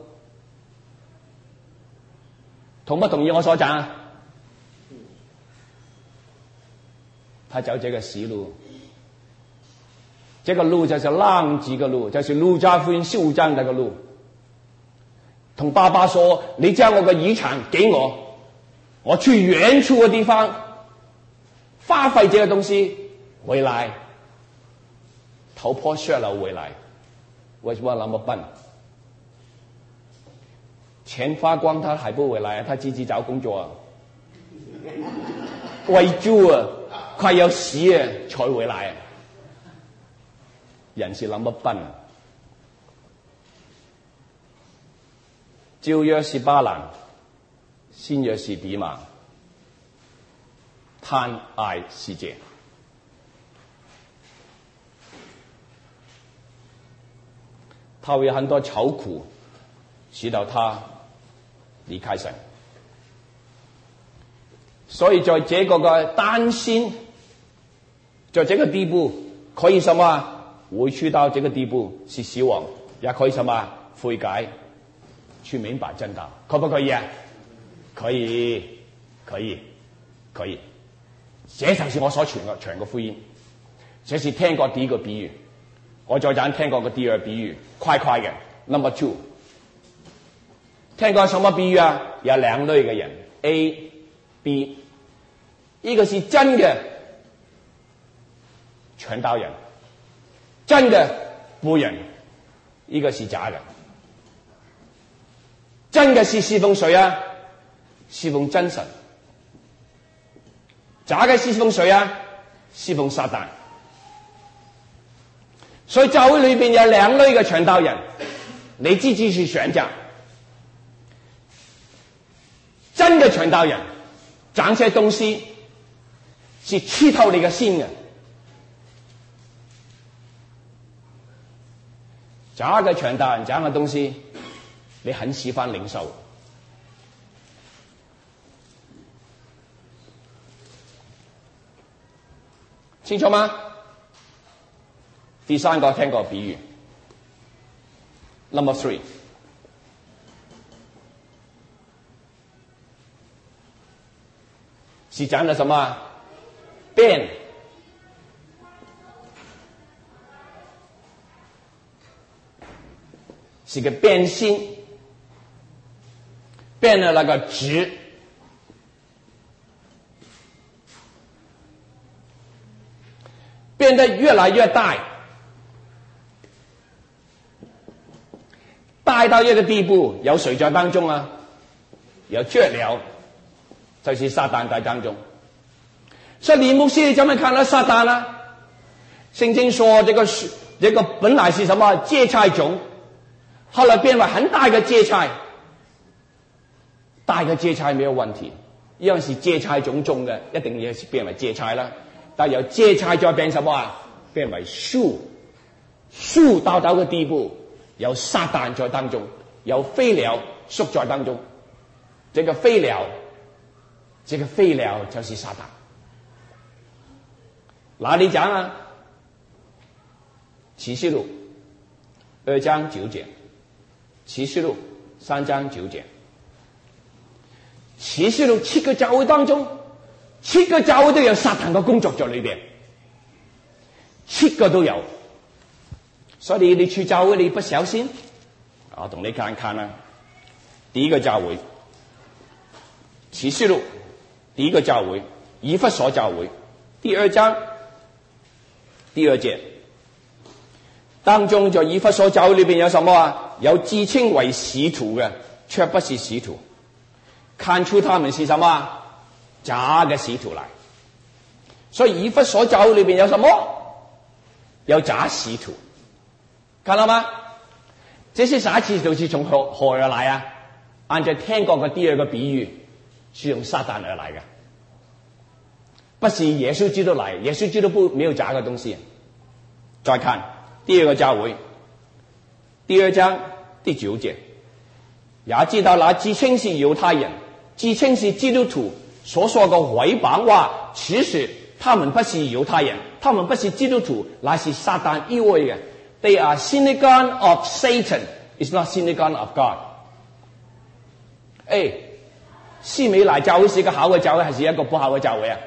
同不同意我所講啊？他走這個死路，這個路就是浪子的路，就是路加福音十五章那個路。同爸爸說：你將我嘅遺產給我，我去遠處嘅地方花費這個東西，回來頭破血流回來。為什麼那麼笨？錢花光他還不回來，他自己找工作啊，為豬啊，快要死啊才回來啊！人是那麼笨。舊約是巴蘭，新約是迪馬，貪愛世界。他會有很多愁苦，使到他離開神。所以在這個嘅擔心，在這個地步，可以什麼？會去到這個地步是死亡，也可以什麼？悔改。去明白真道，可不可以啊？可以，可以，可以。這就是我所傳嘅傳嘅福音。這是聽過第一個比喻，我再講聽過個第二個比喻，快快嘅 number two。聽過什麼比喻啊？有兩類嘅人 ，A、B， 一個是真嘅傳道人，真嘅僕人，一個是假嘅。真嘅是侍奉誰啊？侍奉真神。假嘅侍奉誰啊？侍奉撒旦。所以教會裏邊有兩類嘅傳道人，你自己去選擇。真嘅傳道人講些東西是刺透你嘅心嘅，假嘅傳道人講嘅東西你很喜歡領受，清楚嗎？第三個聽過比喻 ，number three， 是講的什麼？變，是個變心。變了那個質，變得越來越大，大到一個地步，有誰在當中啊？有雀鳥，就是撒旦在當中。所以李牧師，你怎麼看到撒旦啊？聖經說這個這個本來是什麼芥菜種，後來變為很大的芥菜。大嘅芥菜沒有問題，因為是芥菜種種嘅，一定也是變為芥菜啦。 但由芥菜再變什麼啊？變為樹，樹到到嘅地步，有撒旦在當中，有飛鳥宿在當中。這個飛鳥，這個飛鳥就是撒旦。哪裡講啊？啟示錄二章九節，啟示錄三章九節，啟示錄七個教會當中，七個教會都有撒旦嘅工作在裏邊，七個都有。所以你去教會你不小心，我同你看看啦。第一個教會，啟示錄第一個教會，以弗所教會，第二章第二節當中，在以弗所教會裏邊有什麼啊？有自稱為使徒嘅，卻不是使徒，看出他們是什麼假嘅使徒來。所以以弗所教會裏邊有什麼？有假使徒，看到嗎？這些假使徒是從何何而來啊？按照聽過嘅第二個比喻，是用撒旦而來嘅，不是耶穌基督來。耶穌基督不沒有假嘅東西。再看第二個教會，第二章第九節，也知道那自稱是猶太人、自稱是基督徒所說嘅毀謗話，其實他們不是猶太人，他們不是基督徒，乃是撒旦意味嘅。They are synagogue of Satan, it's not synagogue of God。誒，斯美蘭教會是一個好嘅教會，還是一個不好嘅教會啊？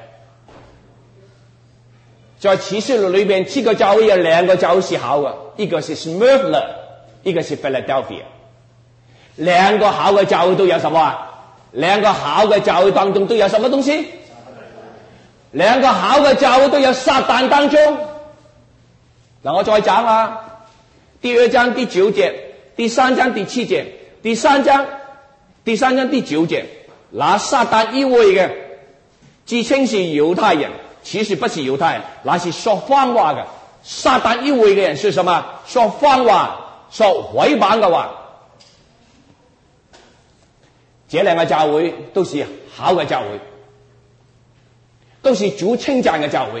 在啟示錄裏邊，七個教會有兩個教會是好嘅，一個是 Smyrna， 一個是 Philadelphia。兩個好嘅教會都有什麼啊？兩個好嘅教會當中都有什麼東西？兩個好嘅教會都有撒旦當中。嗱，我再講啦，第二章第九節，第三章第七節，第三章第三章第九節，拿撒旦意味嘅，自稱是猶太人，其實不是猶太人，那是說謊話嘅。撒旦意味嘅人是什麼？說謊話，說毀謗嘅話。這兩個教會都是好嘅教會，都是主稱讚嘅教會。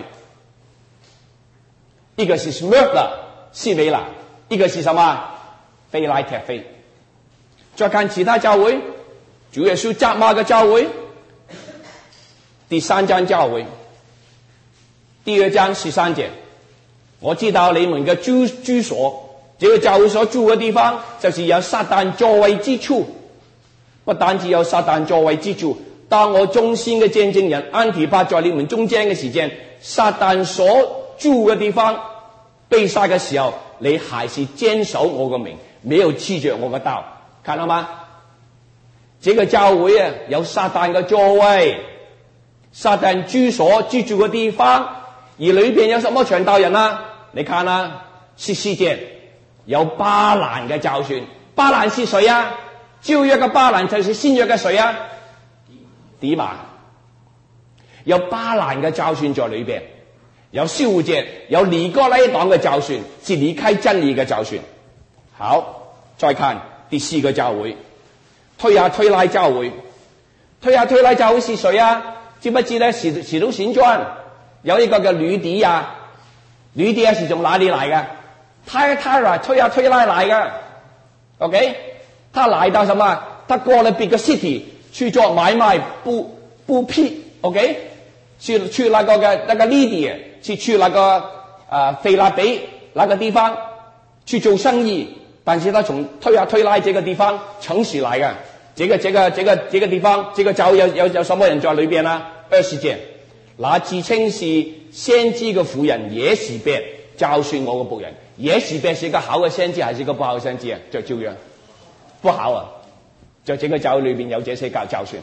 一個是 Smyrna 斯美蘭，一個是什麼？非拉鐵非。再看其他教會，主耶穌責罵嘅教會，第三章教會，第二章十三節，我知道你們嘅居居所，這個教會所住嘅地方，就是有撒旦座位之處。不單止有撒旦座位之處，當我忠心嘅見證人安提帕在你們中間嘅時間，撒旦所住嘅地方被殺嘅時候，你還是堅守我嘅名，沒有棄絕我嘅道，看到嗎？這個教會啊，有撒旦嘅座位，撒旦居所居住嘅地方，而裏邊有什麼傳道人啊？你看啊，十四節有巴蘭嘅教訓，巴蘭是誰啊？舊約嘅巴蘭就是新約嘅誰啊？底馬。有巴蘭嘅教訓在裏邊，有消戶節，有尼哥拉黨嘅教訓，是離開真理嘅教訓。好，再看第四個教會，推亞推拉教會。推亞推拉教會是誰啊？知不知咧？使使徒行傳有一個叫呂底亞，呂底亞是從哪裡來嘅？泰泰拉推亞推拉來嘅。OK。他來到什麼？他過了別個 city 去做買賣布布匹 ，OK？去去那個嘅那個 Lydia， 去去那個啊腓立比那個地方去做生意，但是他從推下推拉這個地方城市來嘅，這個這個這個這個地方，這個教有有有什麼人在裏邊啊？二十節，那自稱是先知嘅婦人耶洗別教訓我嘅僕人，耶洗別是一個好嘅先知還是一個不好嘅先知啊？就照樣。不好啊！在這個教會裏邊有這些教教訓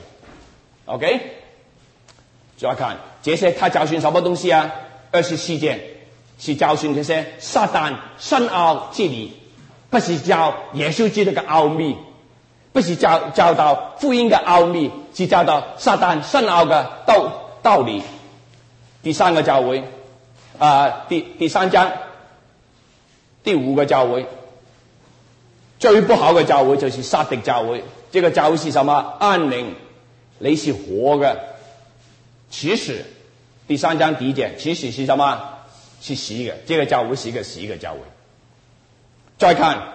，OK？再看這些，他教訓什麼東西啊？二十四節是教訓這些撒旦深奧之理，不是教耶穌基督嘅奧秘，不是教教導福音嘅奧秘，是教導撒旦深奧嘅道道理。第三個教會啊、呃，第第三章第五個教會。最不好嘅教會就是撒狄教會，這個教會是什麼？暗靈，你是活嘅，其實第三章第一节，其实是什么？是十一个，这个教会是一个十一个教会。再看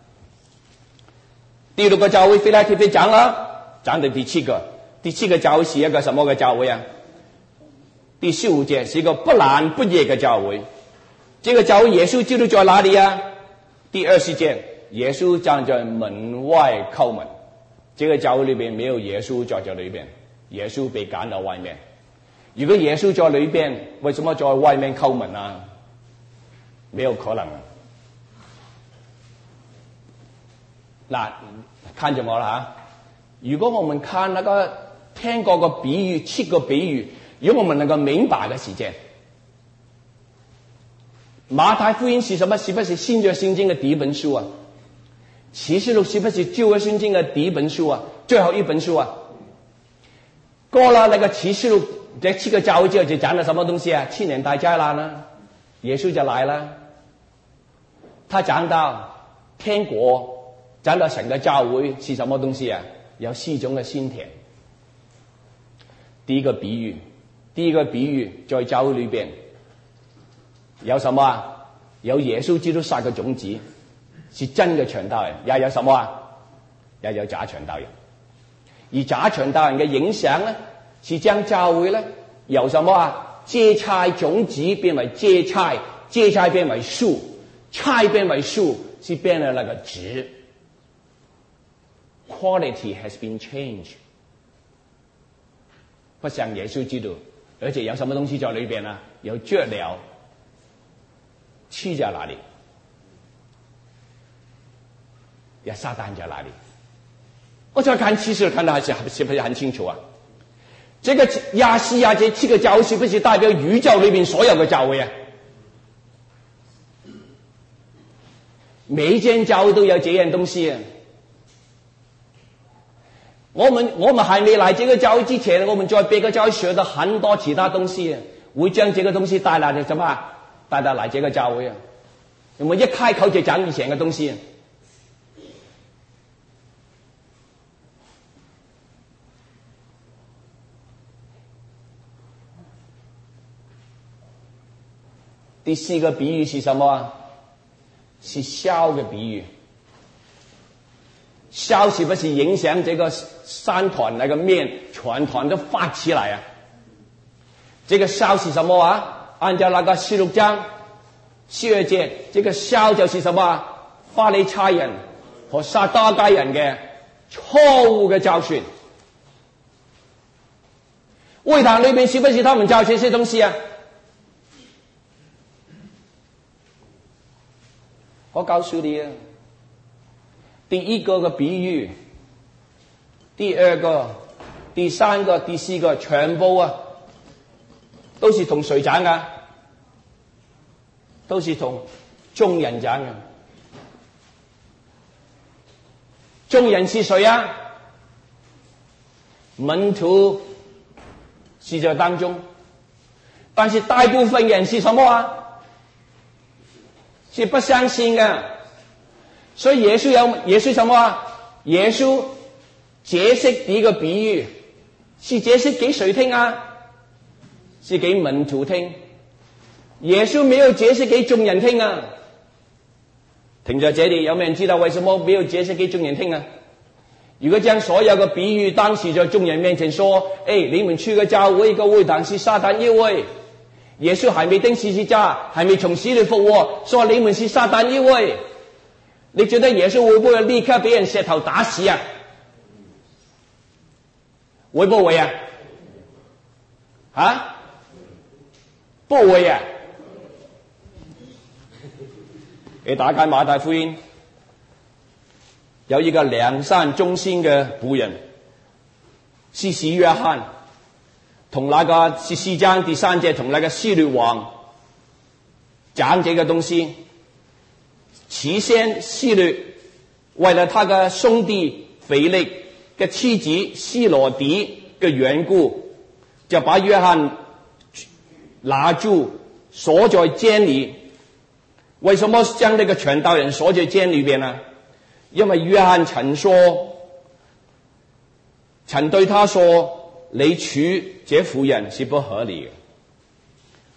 第六个教会，腓拉铁菲讲了，讲的第七个，第七个教会是一个什么个教会啊？第十五节是一个不冷不热的教会。这个教会耶稣基督在哪里啊？第二十节，耶稣站在门外叩门。这个教会里边没有耶稣在这里边，耶稣被赶到外面。如果耶稣在里边，为什么在外面叩门啊？没有可能啊！嗱，看着我啦吓。如果我們看那個聽過個比喻，七個比喻，如果我們能夠明白嘅時間，馬太福音是什麼？是不是新約聖經嘅第一本書啊？啟示錄是不是舊約聖經嘅第一本書啊？最後一本書啊？過了那個啟示錄這七個教會之後，就講了什麼東西啊？七年大災難啦，耶穌就來了，他講到天國。講到成個教會是什麼東西啊？有四種嘅鮮甜。第一個比喻，第一個比喻在教會裏邊有什麼啊？有耶穌基督撒嘅種子，是真嘅傳道人，也有什麼啊？也有假傳道人。而假傳道人嘅影響呢，是將教會呢由什麼啊？芥菜種子變為芥菜，芥菜變為樹，菜變為樹，是變了那個籽。Quality has been changed， 不像耶穌基督，而且有什麼東西在裏邊啊？有雀鳥，蛆在哪裡？有撒旦在哪裡？我再看啟示，看到還是是不是很清楚啊？這個亞細亞這七個教會是不是代表宇宙裏邊所有嘅教會啊？每一間教會都有這樣東西啊！我們我們還沒來這個教會之前，我們在別個教會學到很多其他東西，會將這個東西帶來什麼？帶到來這個教會啊！我們一開口就講以前嘅東西。第四個比喻是什麼？是燒嘅比喻。燒是不是影響這個山團那個面全團都發起來啊？這個燒是什麼啊？按照那個十六章十二節，這個燒就是什麼？法利賽人和撒都該人嘅錯誤嘅教訓。會堂裏面是不是他們教這些東西啊？我告訴你啊，第一個嘅比喻，第二個、第三個、第四個，全部啊，都是同誰講㗎？都是同眾人講嘅。眾人是誰啊？門徒是在當中，但是大部分人是什麼啊？是不相信的。所以耶穌有耶穌什麼啊？耶穌解釋第一個比喻，是解釋給誰聽啊？是給門徒聽。耶穌沒有解釋給眾人聽啊。停在這裡，有沒有人知道為什麼沒有解釋給眾人聽啊？如果將所有嘅比喻當時在眾人面前說，誒，你們去個教會，一個會堂是撒旦議會，耶穌還沒釘十字架，還沒從死裡復活，說你們是撒旦議會，你覺得耶穌會不會立刻俾人石頭打死啊？會不會啊？啊？不會啊！你打開馬太福音，有一個良善忠心嘅僕人，施洗約翰，同那個十四章第三節同那個希律王講這個東西。起先希律為了他嘅兄弟腓力嘅妻子希羅底嘅緣故，就把約翰拿住鎖在監裏。為什麼將這個傳道人鎖在監裏邊呢？因為約翰曾說，曾對他說，你娶這婦人是不合理的。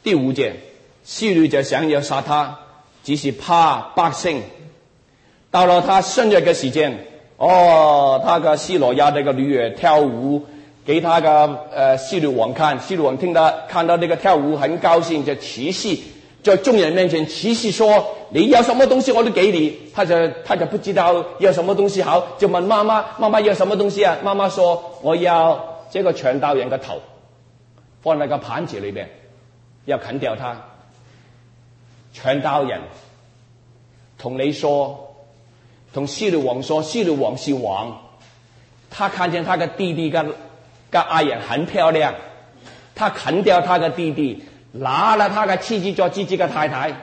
第五节，希律就想要殺他，只是怕百姓。到了他生日嘅時間，哦，他嘅希羅亞這個女兒跳舞給他嘅呃希律王看，希律王聽到看到那個跳舞很高興，就起誓在眾人面前起誓說，你要什麼東西我都給你。他就他就不知道要什麼東西好，就問媽媽，媽媽要什麼東西啊？媽媽說我要這個傳道人嘅頭，放在個盤子裏邊，要砍掉他。傳道人同你說，同希律王說，希律王是王，他看見他的弟弟跟跟愛人很漂亮，他砍掉他的弟弟，拿了他的妻子做自己的太太。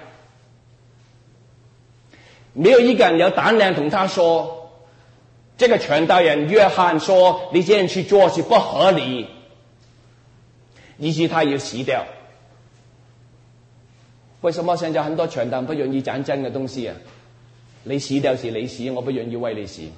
沒有一個人有膽量同他說，這個傳道人約翰說你這樣去做是不合理，於是他要死掉。為什麼現在很多傳道人不願意講真嘅東西啊？你死掉是你死，我不願意為你死，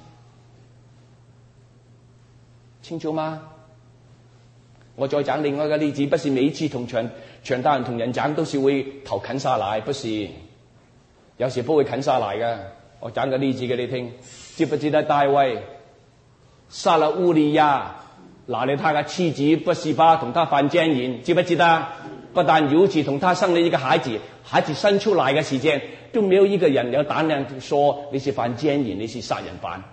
清楚嗎？我再講另外一個例子，不是每一次同傳傳道人同人講都是會頭砍下來，不是，有時不會砍下來嘅。我講個例子給你聽，記不記得大衛殺了烏利亞，拿了他的妻子拔示巴同他犯奸淫，記不記得？不但如此，同他生了一個孩子，孩子生出來嘅時間，都沒有一個人有膽量說你是犯奸淫，你是殺人犯。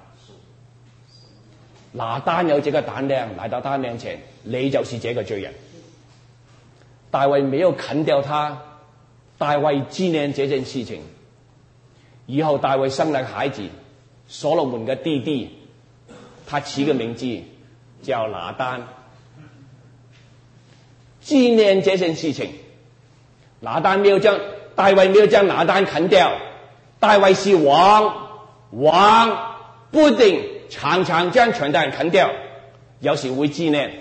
拿單有這個膽量來到他面前，你就是這個罪人。大衛沒有砍掉他，大衛紀念這件事情。以後大衛生了個孩子，所羅門嘅弟弟，他起個名字叫拿單。紀念這件事情，拿單沒有將大衛沒有將拿單砍掉。大衛是王，王不一定常常將傳道人砍掉，有時會紀念。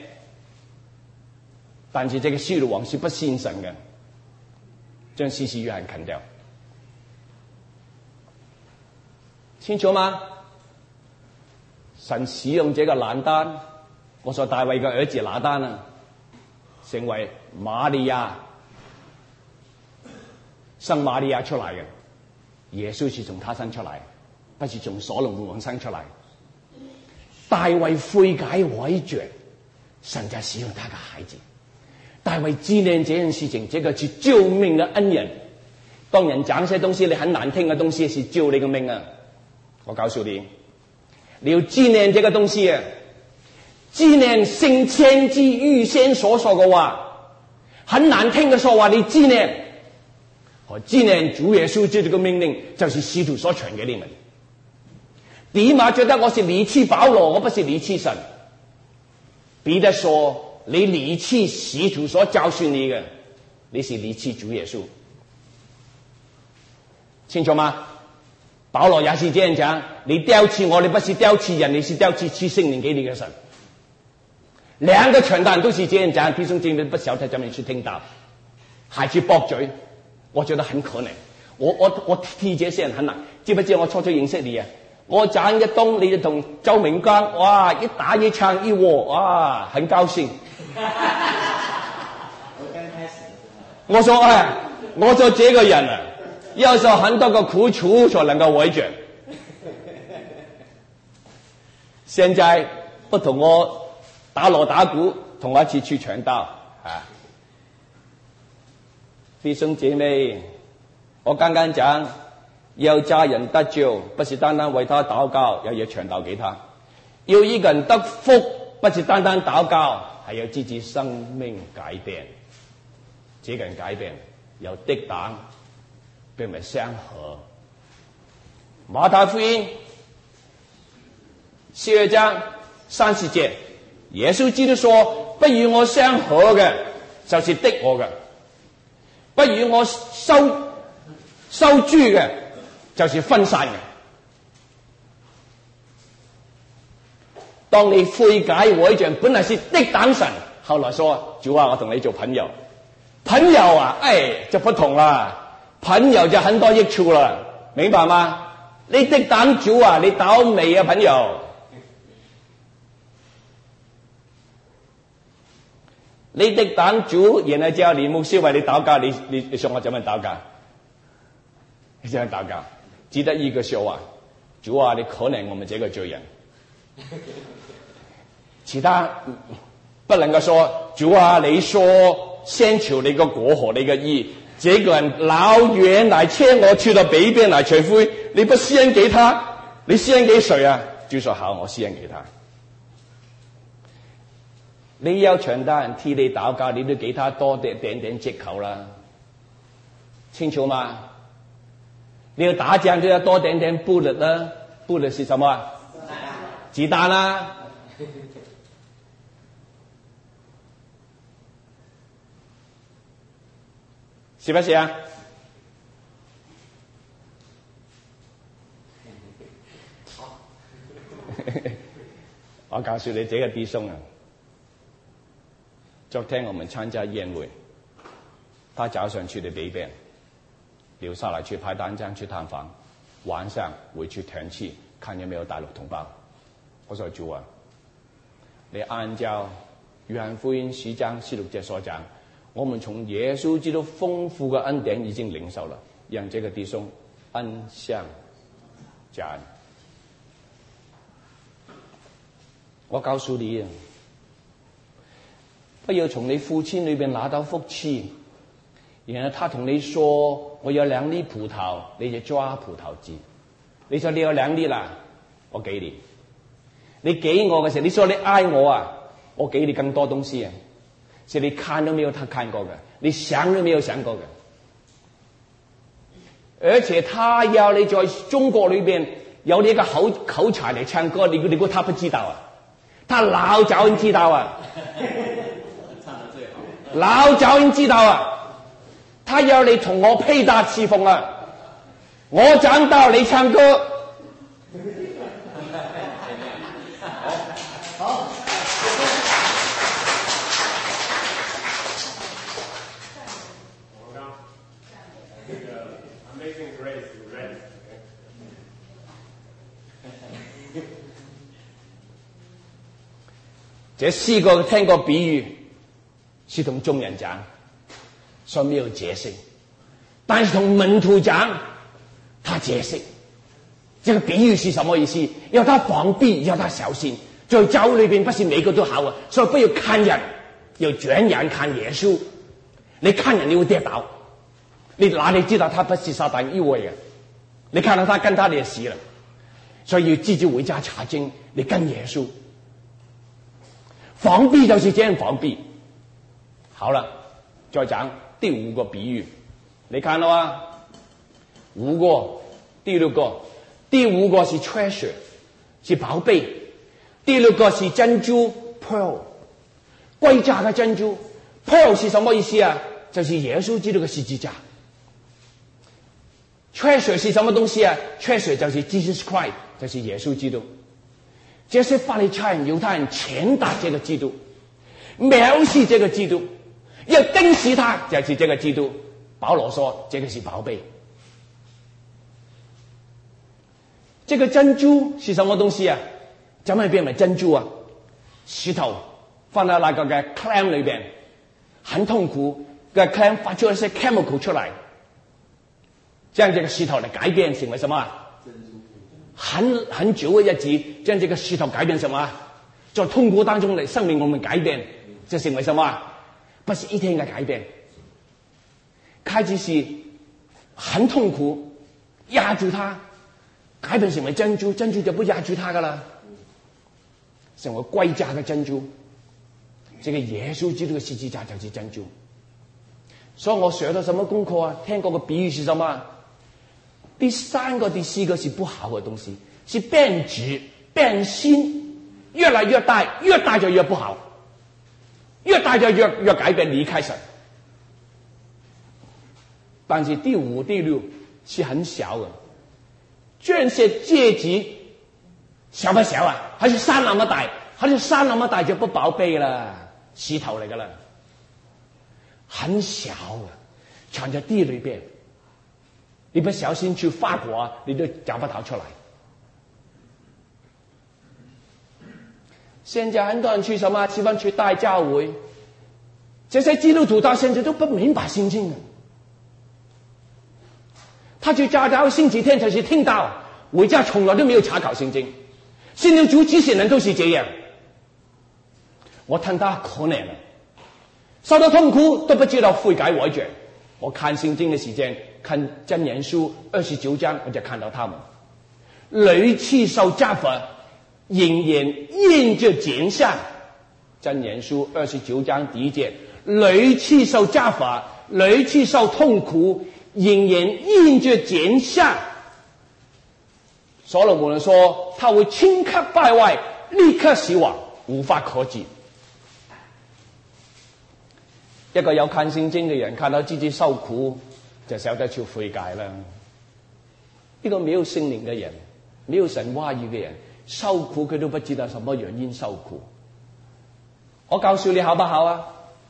但是這個希律王是不信神嘅，將施洗約翰砍掉，清楚嗎？神使用這個拿單，我說大衛嘅兒子拿單啊，成為瑪利亞，生瑪利亞出來嘅，耶穌是從他生出來，不是從所羅門王生出來。大衛悔改悔轉，神就使用他嘅孩子。大衛紀念這件事情，這個是救命的恩人。當人講些東西你很難聽嘅東西，是救你嘅命啊！我告訴你，你要紀念這個東西啊！紀念聖先知預先所說嘅話，很難聽嘅說話你紀念，和紀念主耶穌這個命令，就是使徒所傳給你們。底馬覺得我是離棄保羅，我不是離棄神。彼得說你離棄使徒所教訓你嘅，你是離棄主耶穌，清楚嗎？保羅也是這樣講，你丟棄我，你不是丟棄人，你是丟棄賜聖靈給你嘅神。兩個傳道人都是這樣講，弟兄姊妹不曉得怎麼去聽到，還去駁嘴，我覺得很可憐。我我我替這些人很難，知不知我初初認識你啊？我講一東，你就同周明剛，哇，一打一唱一和，哇，很高興。我說哎，我做這個人啊，要受很多個苦楚才能夠回轉。現在不同我打鑼打鼓，同我一起去傳道啊！弟兄姐妹，我剛剛講要家人得救，不是單單為他禱告，要要傳道給他；要一個人得福，不是單單禱告，還要自己生命改變。這個人改變有抵擋，並唔係相合。馬太福音十二章三十節，耶穌基督說：不與我相合嘅，就是敵我嘅；不與我收收租嘅，就是分散嘅。當你悔改悔轉，本來是敵擋神，後來說主啊，我同你做朋友。朋友啊，哎，就不同啦，朋友就很多益處啦，明白嗎？你敵擋主啊，你倒霉啊，朋友。 你的等主原來叫你牧師為你禱告，你你你想我怎麼禱告？你怎樣禱告？記得一個說話，主啊，你可憐我們這個罪人。其他不能夠說，主啊，你說先求你個國和你個義，這個人老遠來牽我去到北邊來，除非你不施恩給他，你施恩給誰啊？主說好，我施恩給他。你要傳道人替你禱告，你都給他多點點點藉口啦，清楚嗎？你要打仗就要多點點 bullet 啦 ，bullet 是什麼？子彈啦。是不是啊？我告訴你，這個弟兄啊，昨天我們參加宴會，他早上去的北邊，留下來去拍單張去探訪，晚上回去團契，看有沒有大陸同胞。我說主啊，你按照約翰福音十章十六節所講，我們從耶穌基督豐富的恩典已經領受了，讓這個弟兄恩相加恩。我告訴你啊，不要從你父親裏邊拿到福氣，然後他同你說我有兩粒葡萄，你就抓葡萄汁。你說你有兩粒啦，我給你。你給我嘅時候，你說你愛我啊，我給你更多東西啊。是你看都沒有他看過的，你想都沒有想過的。而且他要你在中國裏邊有呢個口口才嚟唱歌，你你估他不知道啊？他老早已經知道啊，唱得最好，老早已經知道啊。他要你同我配搭侍奉啊，我講到你唱歌。 好。 這四個聽過比喻，是同眾人講，所以沒有解釋；但是同門徒講，他解釋。這個比喻是什麼意思？要他防備，要他小心。在教會裏邊，不是每個都好啊，所以不要看人，要轉眼看耶穌。你看人，你會跌倒。你哪裡知道他不是撒旦誘惑嘅？你看到他跟他，你就死了。所以要自己回家查經，你跟耶穌。防備就是這樣防備。好了，再講第五個比喻，你看到啊？五個，第六個，第五個是 treasure， 是寶貝；第六個是珍珠 pearl， 貴價嘅珍珠。pearl 是什麼意思啊？就是耶穌基督嘅十字架。treasure 是什麼東西啊？ treasure 就是 Jesus Christ， 就是耶穌基督。這些法利賽人、猶太人踐踏這個基督，藐視這個基督，要釘死他，就是這個基督。保羅說：這個是寶貝。這個珍珠是什麼東西啊？怎麼變為珍珠啊？石頭放在那個嘅 clam 裏邊，很痛苦嘅 clam 發出一些 chemical 出來，將這個石頭嚟改變成為什麼啊？很很久嘅日子，將這個石頭改變什麼？在痛苦當中嚟生命我們改變，就成為什麼？不是一天嘅改變，開始是很痛苦，壓住它，改變成為珍珠，珍珠就不壓住它噶啦，成為貴價嘅珍珠。這個耶穌基督嘅十字架就是珍珠。所以我學到什麼功課啊？聽過個比喻是什麼？第三個、第四個是不好的東西，是變質、變心，越來越大，越大就越不好，越大就越越改變離開神。但是第五、第六是很小的，這些戒指小不小啊？還是山那麼大？還是山那麼大就不寶貝啦，石頭嚟噶啦，很小啊，藏在地裏邊。你不小心去發火啊，你都找不到出來。現在很多人去什麼？喜歡去大教會， 这些基督徒到现在都不明白圣经的，他去教教星期天才是听到，回家从来都没有查考圣经。信了主这些人都是这样，我看他可怜了，受到痛苦都不知道悔改改正。我看圣经的时间，看箴言書二十九章，我就看到他們屢次受責罰，仍然沿着正向。箴言書二十九章第一節，屢次受責罰，屢次受痛苦，仍然沿着正向。所羅門說，他會頃刻敗壞，立刻死亡，無法可治。一個有看聖經嘅人，看到自己受苦，就曉得去悔改啦。一個沒有聖靈嘅人，沒有神話語嘅人，受苦佢都不知道什麼原因受苦。我告訴你好不好啊？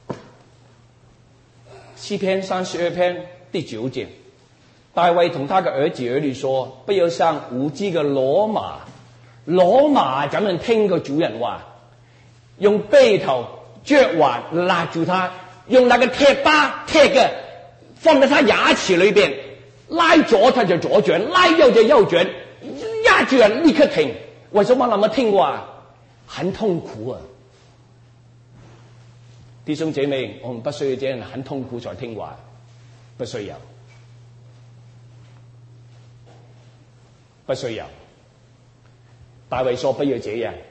詩篇三十二篇第九節，大衛同他嘅兒子兒女說：不要像無知嘅騾馬，騾馬怎樣聽個主人話，用背頭腳環勒住他，用那個鐵把鐵嘅放在他牙齒裏邊，拉左他就左轉，拉右就右轉，壓住人立刻停。為什麼那麼聽話？很痛苦啊！弟兄姐妹，我們不需要這樣很痛苦才聽話，不需要，不需要。大衛說不要這樣。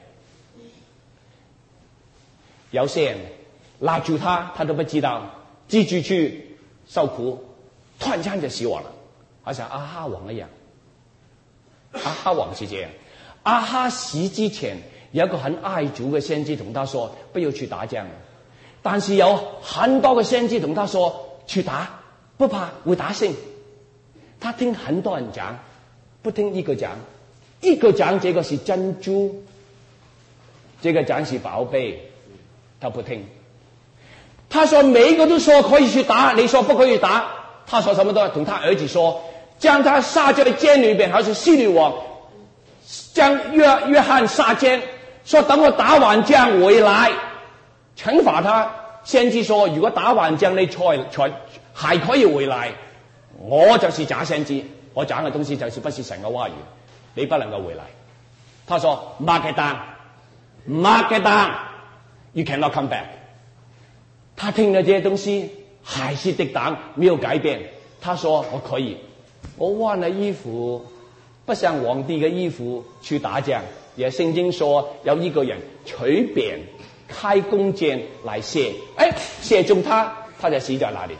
有些人拉住他，他都不知道，自己去受苦，突然間就死亡了，好像阿哈王一樣。阿哈王是這樣，阿哈死之前有一個很愛主嘅先知同他說不要去打仗，但是有很多嘅先知同他說去打，不怕，會打勝。他聽很多人講，不聽一個講，一個講這個是珍珠，這個講是寶貝，他不聽。他說每一個都說可以去打，你說不可以打，他說什麼都同他兒子說，將他殺在監裏邊，好似希律王將約約翰殺監，說等我打完仗回來懲罰他。先知說如果打完仗你才才還可以回來，我就是假先知，我講嘅東西就是不是神嘅話語，你不能夠回來。他說 mark it down mark it down you cannot come back。他聽了這些東西還是抵擋，沒有改變。他說我可以，我換了衣服，不像皇帝的衣服去打仗。也聖經說有一個人隨便開弓箭來射，哎，射中他，他就死在那裡。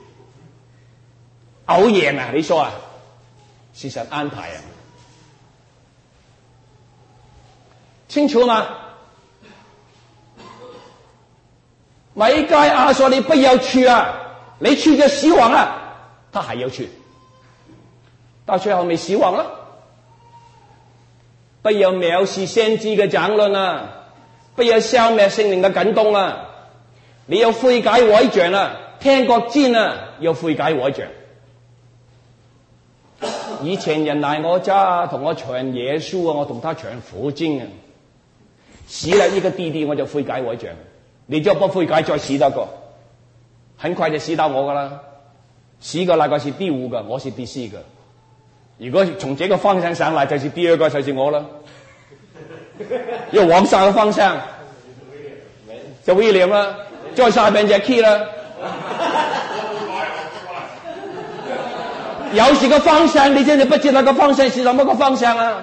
偶然啊，你說啊，是神安排啊，清楚嗎？米該亞說你不要去啊，你去就死亡啊，他還要去，到最後沒死亡了。不要藐視先知嘅講論啊，不要消滅聖靈嘅感動啊，你要悔改改正啊，聽國知啊，要悔改改正。以前人嚟我家同我傳耶穌啊，我同他傳福音啊，死了一個弟弟我就悔改改正。你就不悔改再死多個，很快就死到我噶啦。死個那個是第五個，我是第四個。如果從這個方向上來，就是第二個就是我了。要往上嘅方向就威廉啦，再下邊就 key 啦。有時個方向你真係不知道個方向是什麼個方向啊。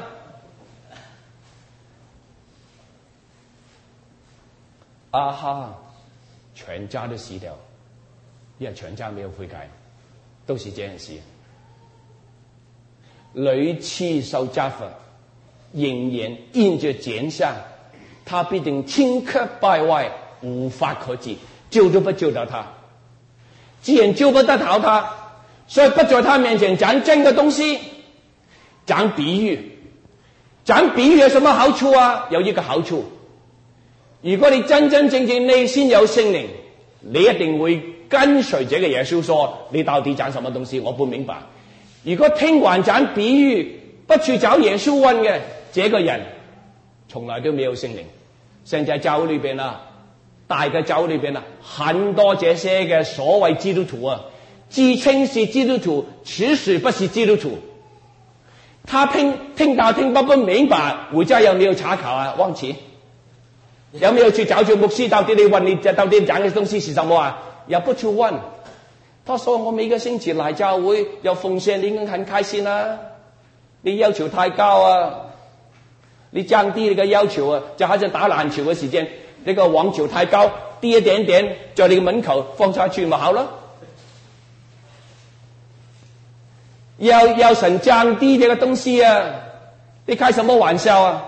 阿哈全家都死掉，因為全家沒有悔改，都是這樣事。屢次受責罰，仍然沿着正向，他必定頃刻敗壞，無法可治，救都不救到他。既然救不得到他，所以不在他面前講真嘅東西，講比喻。講比喻有什麼好處啊？有一個好處。如果你真真正正內心有聖靈，你一定會跟隨這個耶穌說，你到底講什麼東西？我不明白。如果聽完講比喻，不去找耶穌問嘅，這個人從來都沒有聖靈。現在教會裏邊啊， 大嘅教會裏邊啊，很多這些嘅所謂基督徒啊，自稱是基督徒，其實不是基督徒。他聽聽到聽不不明白，回家有沒有查考啊？忘記有沒有去找找牧師？到底你問你到底講嘅東西是什麼啊？也不去問。他說我每個星期來教會有奉獻，你應該很開心啊。你要求太高啊，你降低你嘅要求啊，就好似打籃球嘅時間，你個網球太高，低一點點，在你嘅門口放下去咪好咯。要要神降低這個東西啊，你開什麼玩笑啊？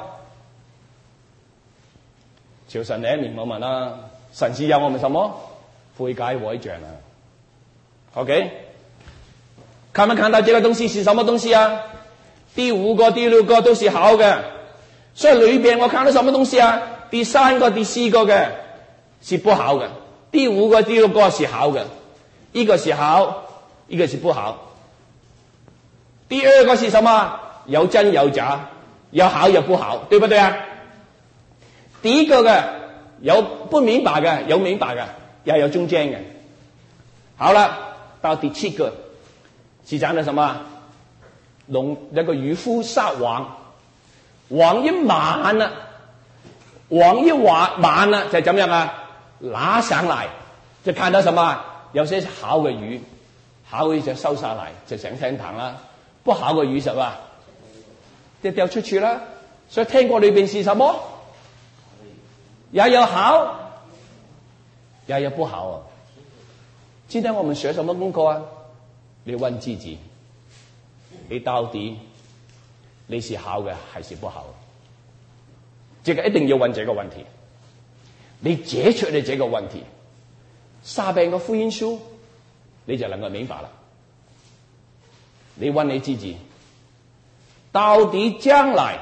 求神憐憫我們啦，神是要我們什麼悔改改正啊。OK， 看沒看到這個東西是什麼東西啊？第五個、第六個都是好嘅，所以裏邊我看到什麼東西啊？第三個、第四個嘅是不好嘅，第五個、第六個是好嘅，一個是好，一個是不好。第二個是什麼？有真有假，有好有不好，對不對啊？第一個嘅有不明白嘅，有明白嘅，也有中間嘅。好了，到第七個是講的什麼？龍那個漁夫撒網，網一滿啦，網一滿滿啦，就怎樣啊？拿上來就看到什麼？有些好嘅魚，好嘅魚就收下來，就上天堂啦。不好嘅魚實啊，就掉出去啦。所以天國裏邊是什麼？也有好，也有不好啊。今天我們學什麼功課啊？你問自己，你到底你是好嘅還是不好？這個一定要問這個問題。你解決了這個問題，撒餅嘅福音書你就能夠明白了。你問你自己，到底將來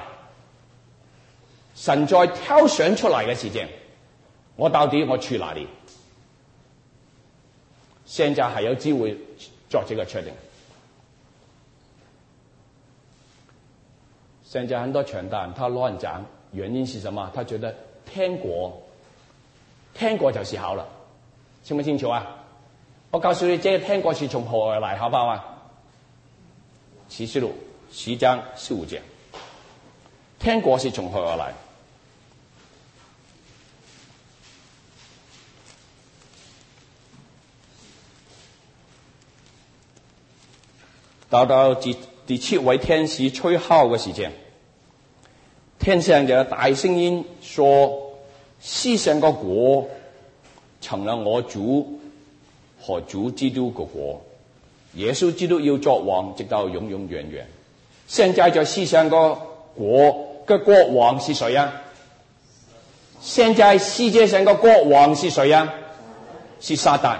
神在挑選出來嘅時間，我到底我去哪裏？現在還有機會做這個確定。現在很多傳道人他亂講，原因是什麼？他覺得天國天國就是好了，清不清楚啊？我告訴你，這個天國是從何而來，好不好啊？啟示錄十章十五節，天國是從何而來？到到第第七位天使吹號嘅時間，天上就有大聲音說：世上個國成了我主和主基督個國。耶穌基督要作王，直到永永遠遠。現在在世上個國嘅國王是誰啊？現在世界上個國王是誰啊？是撒旦。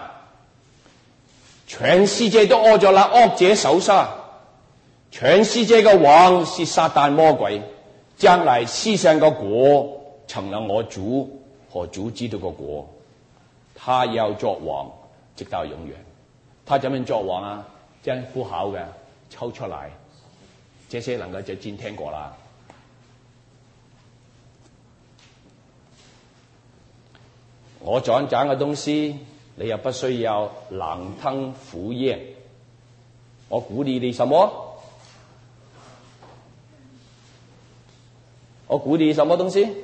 全世界都握咗啦惡者手上，全世界嘅王是撒旦魔鬼。將來世上個國成了我主和主基督個國，他要作王，直到永遠。他怎樣作王啊？將不好嘅抽出來，這些能夠就進天國啦。我講講嘅東西，你又不需要狼吞虎咽。我鼓勵你什麼？我鼓勵什麼東西？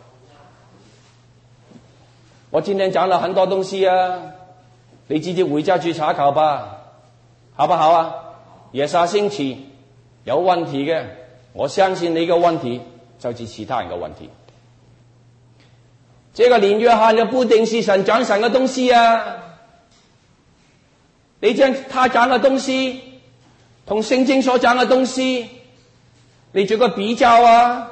我今天講了很多東西啊。你自己回家去查考吧，好不好啊？也是星期有問題嘅，我相信你嘅問題就是其他人嘅問題。這個連約翰就不定是神講神嘅東西啊！你將他講嘅東西同聖經所講嘅東西，你做個比較啊，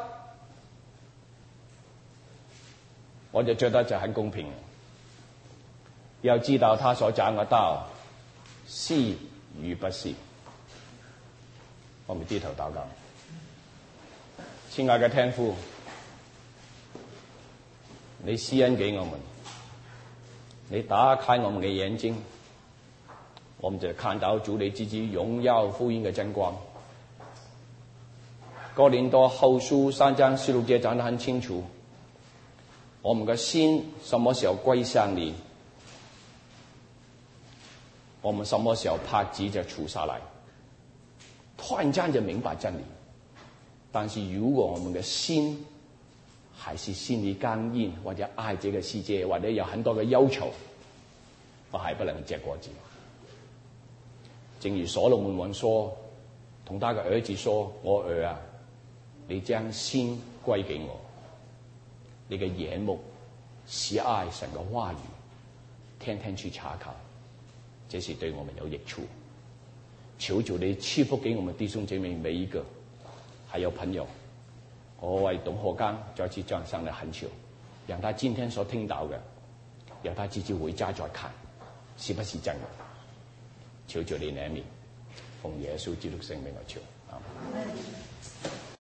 我就覺得就很公平。要知道他所講嘅道是與不是。我們低頭禱告。親愛嘅天父，你施恩給我們，你打開我們嘅眼睛，我們就看到主你自己榮耀福音嘅真光。哥林多後書三章十六節講得很清楚， 我们的心什么时候归向你，我们什么时候怕急着出下来，突然间就明白真理。但是如果我们的心还是心里刚硬，或者爱这个世界，或者有很多的要求，我还不能结果子。正如所羅門王說，同他嘅兒子說：我兒啊，你將心歸給我，你嘅眼目喜愛神嘅話語，天天去查考，這是對我們有益處。求主你賜福給我們弟兄姐妹每一個，還有朋友，我為董學剛再次將上嚟懇求，讓他今天所聽到嘅，由他自己回家再看，是不是真嘅？求主你憐憫，奉耶穌基督聖名而求。阿們。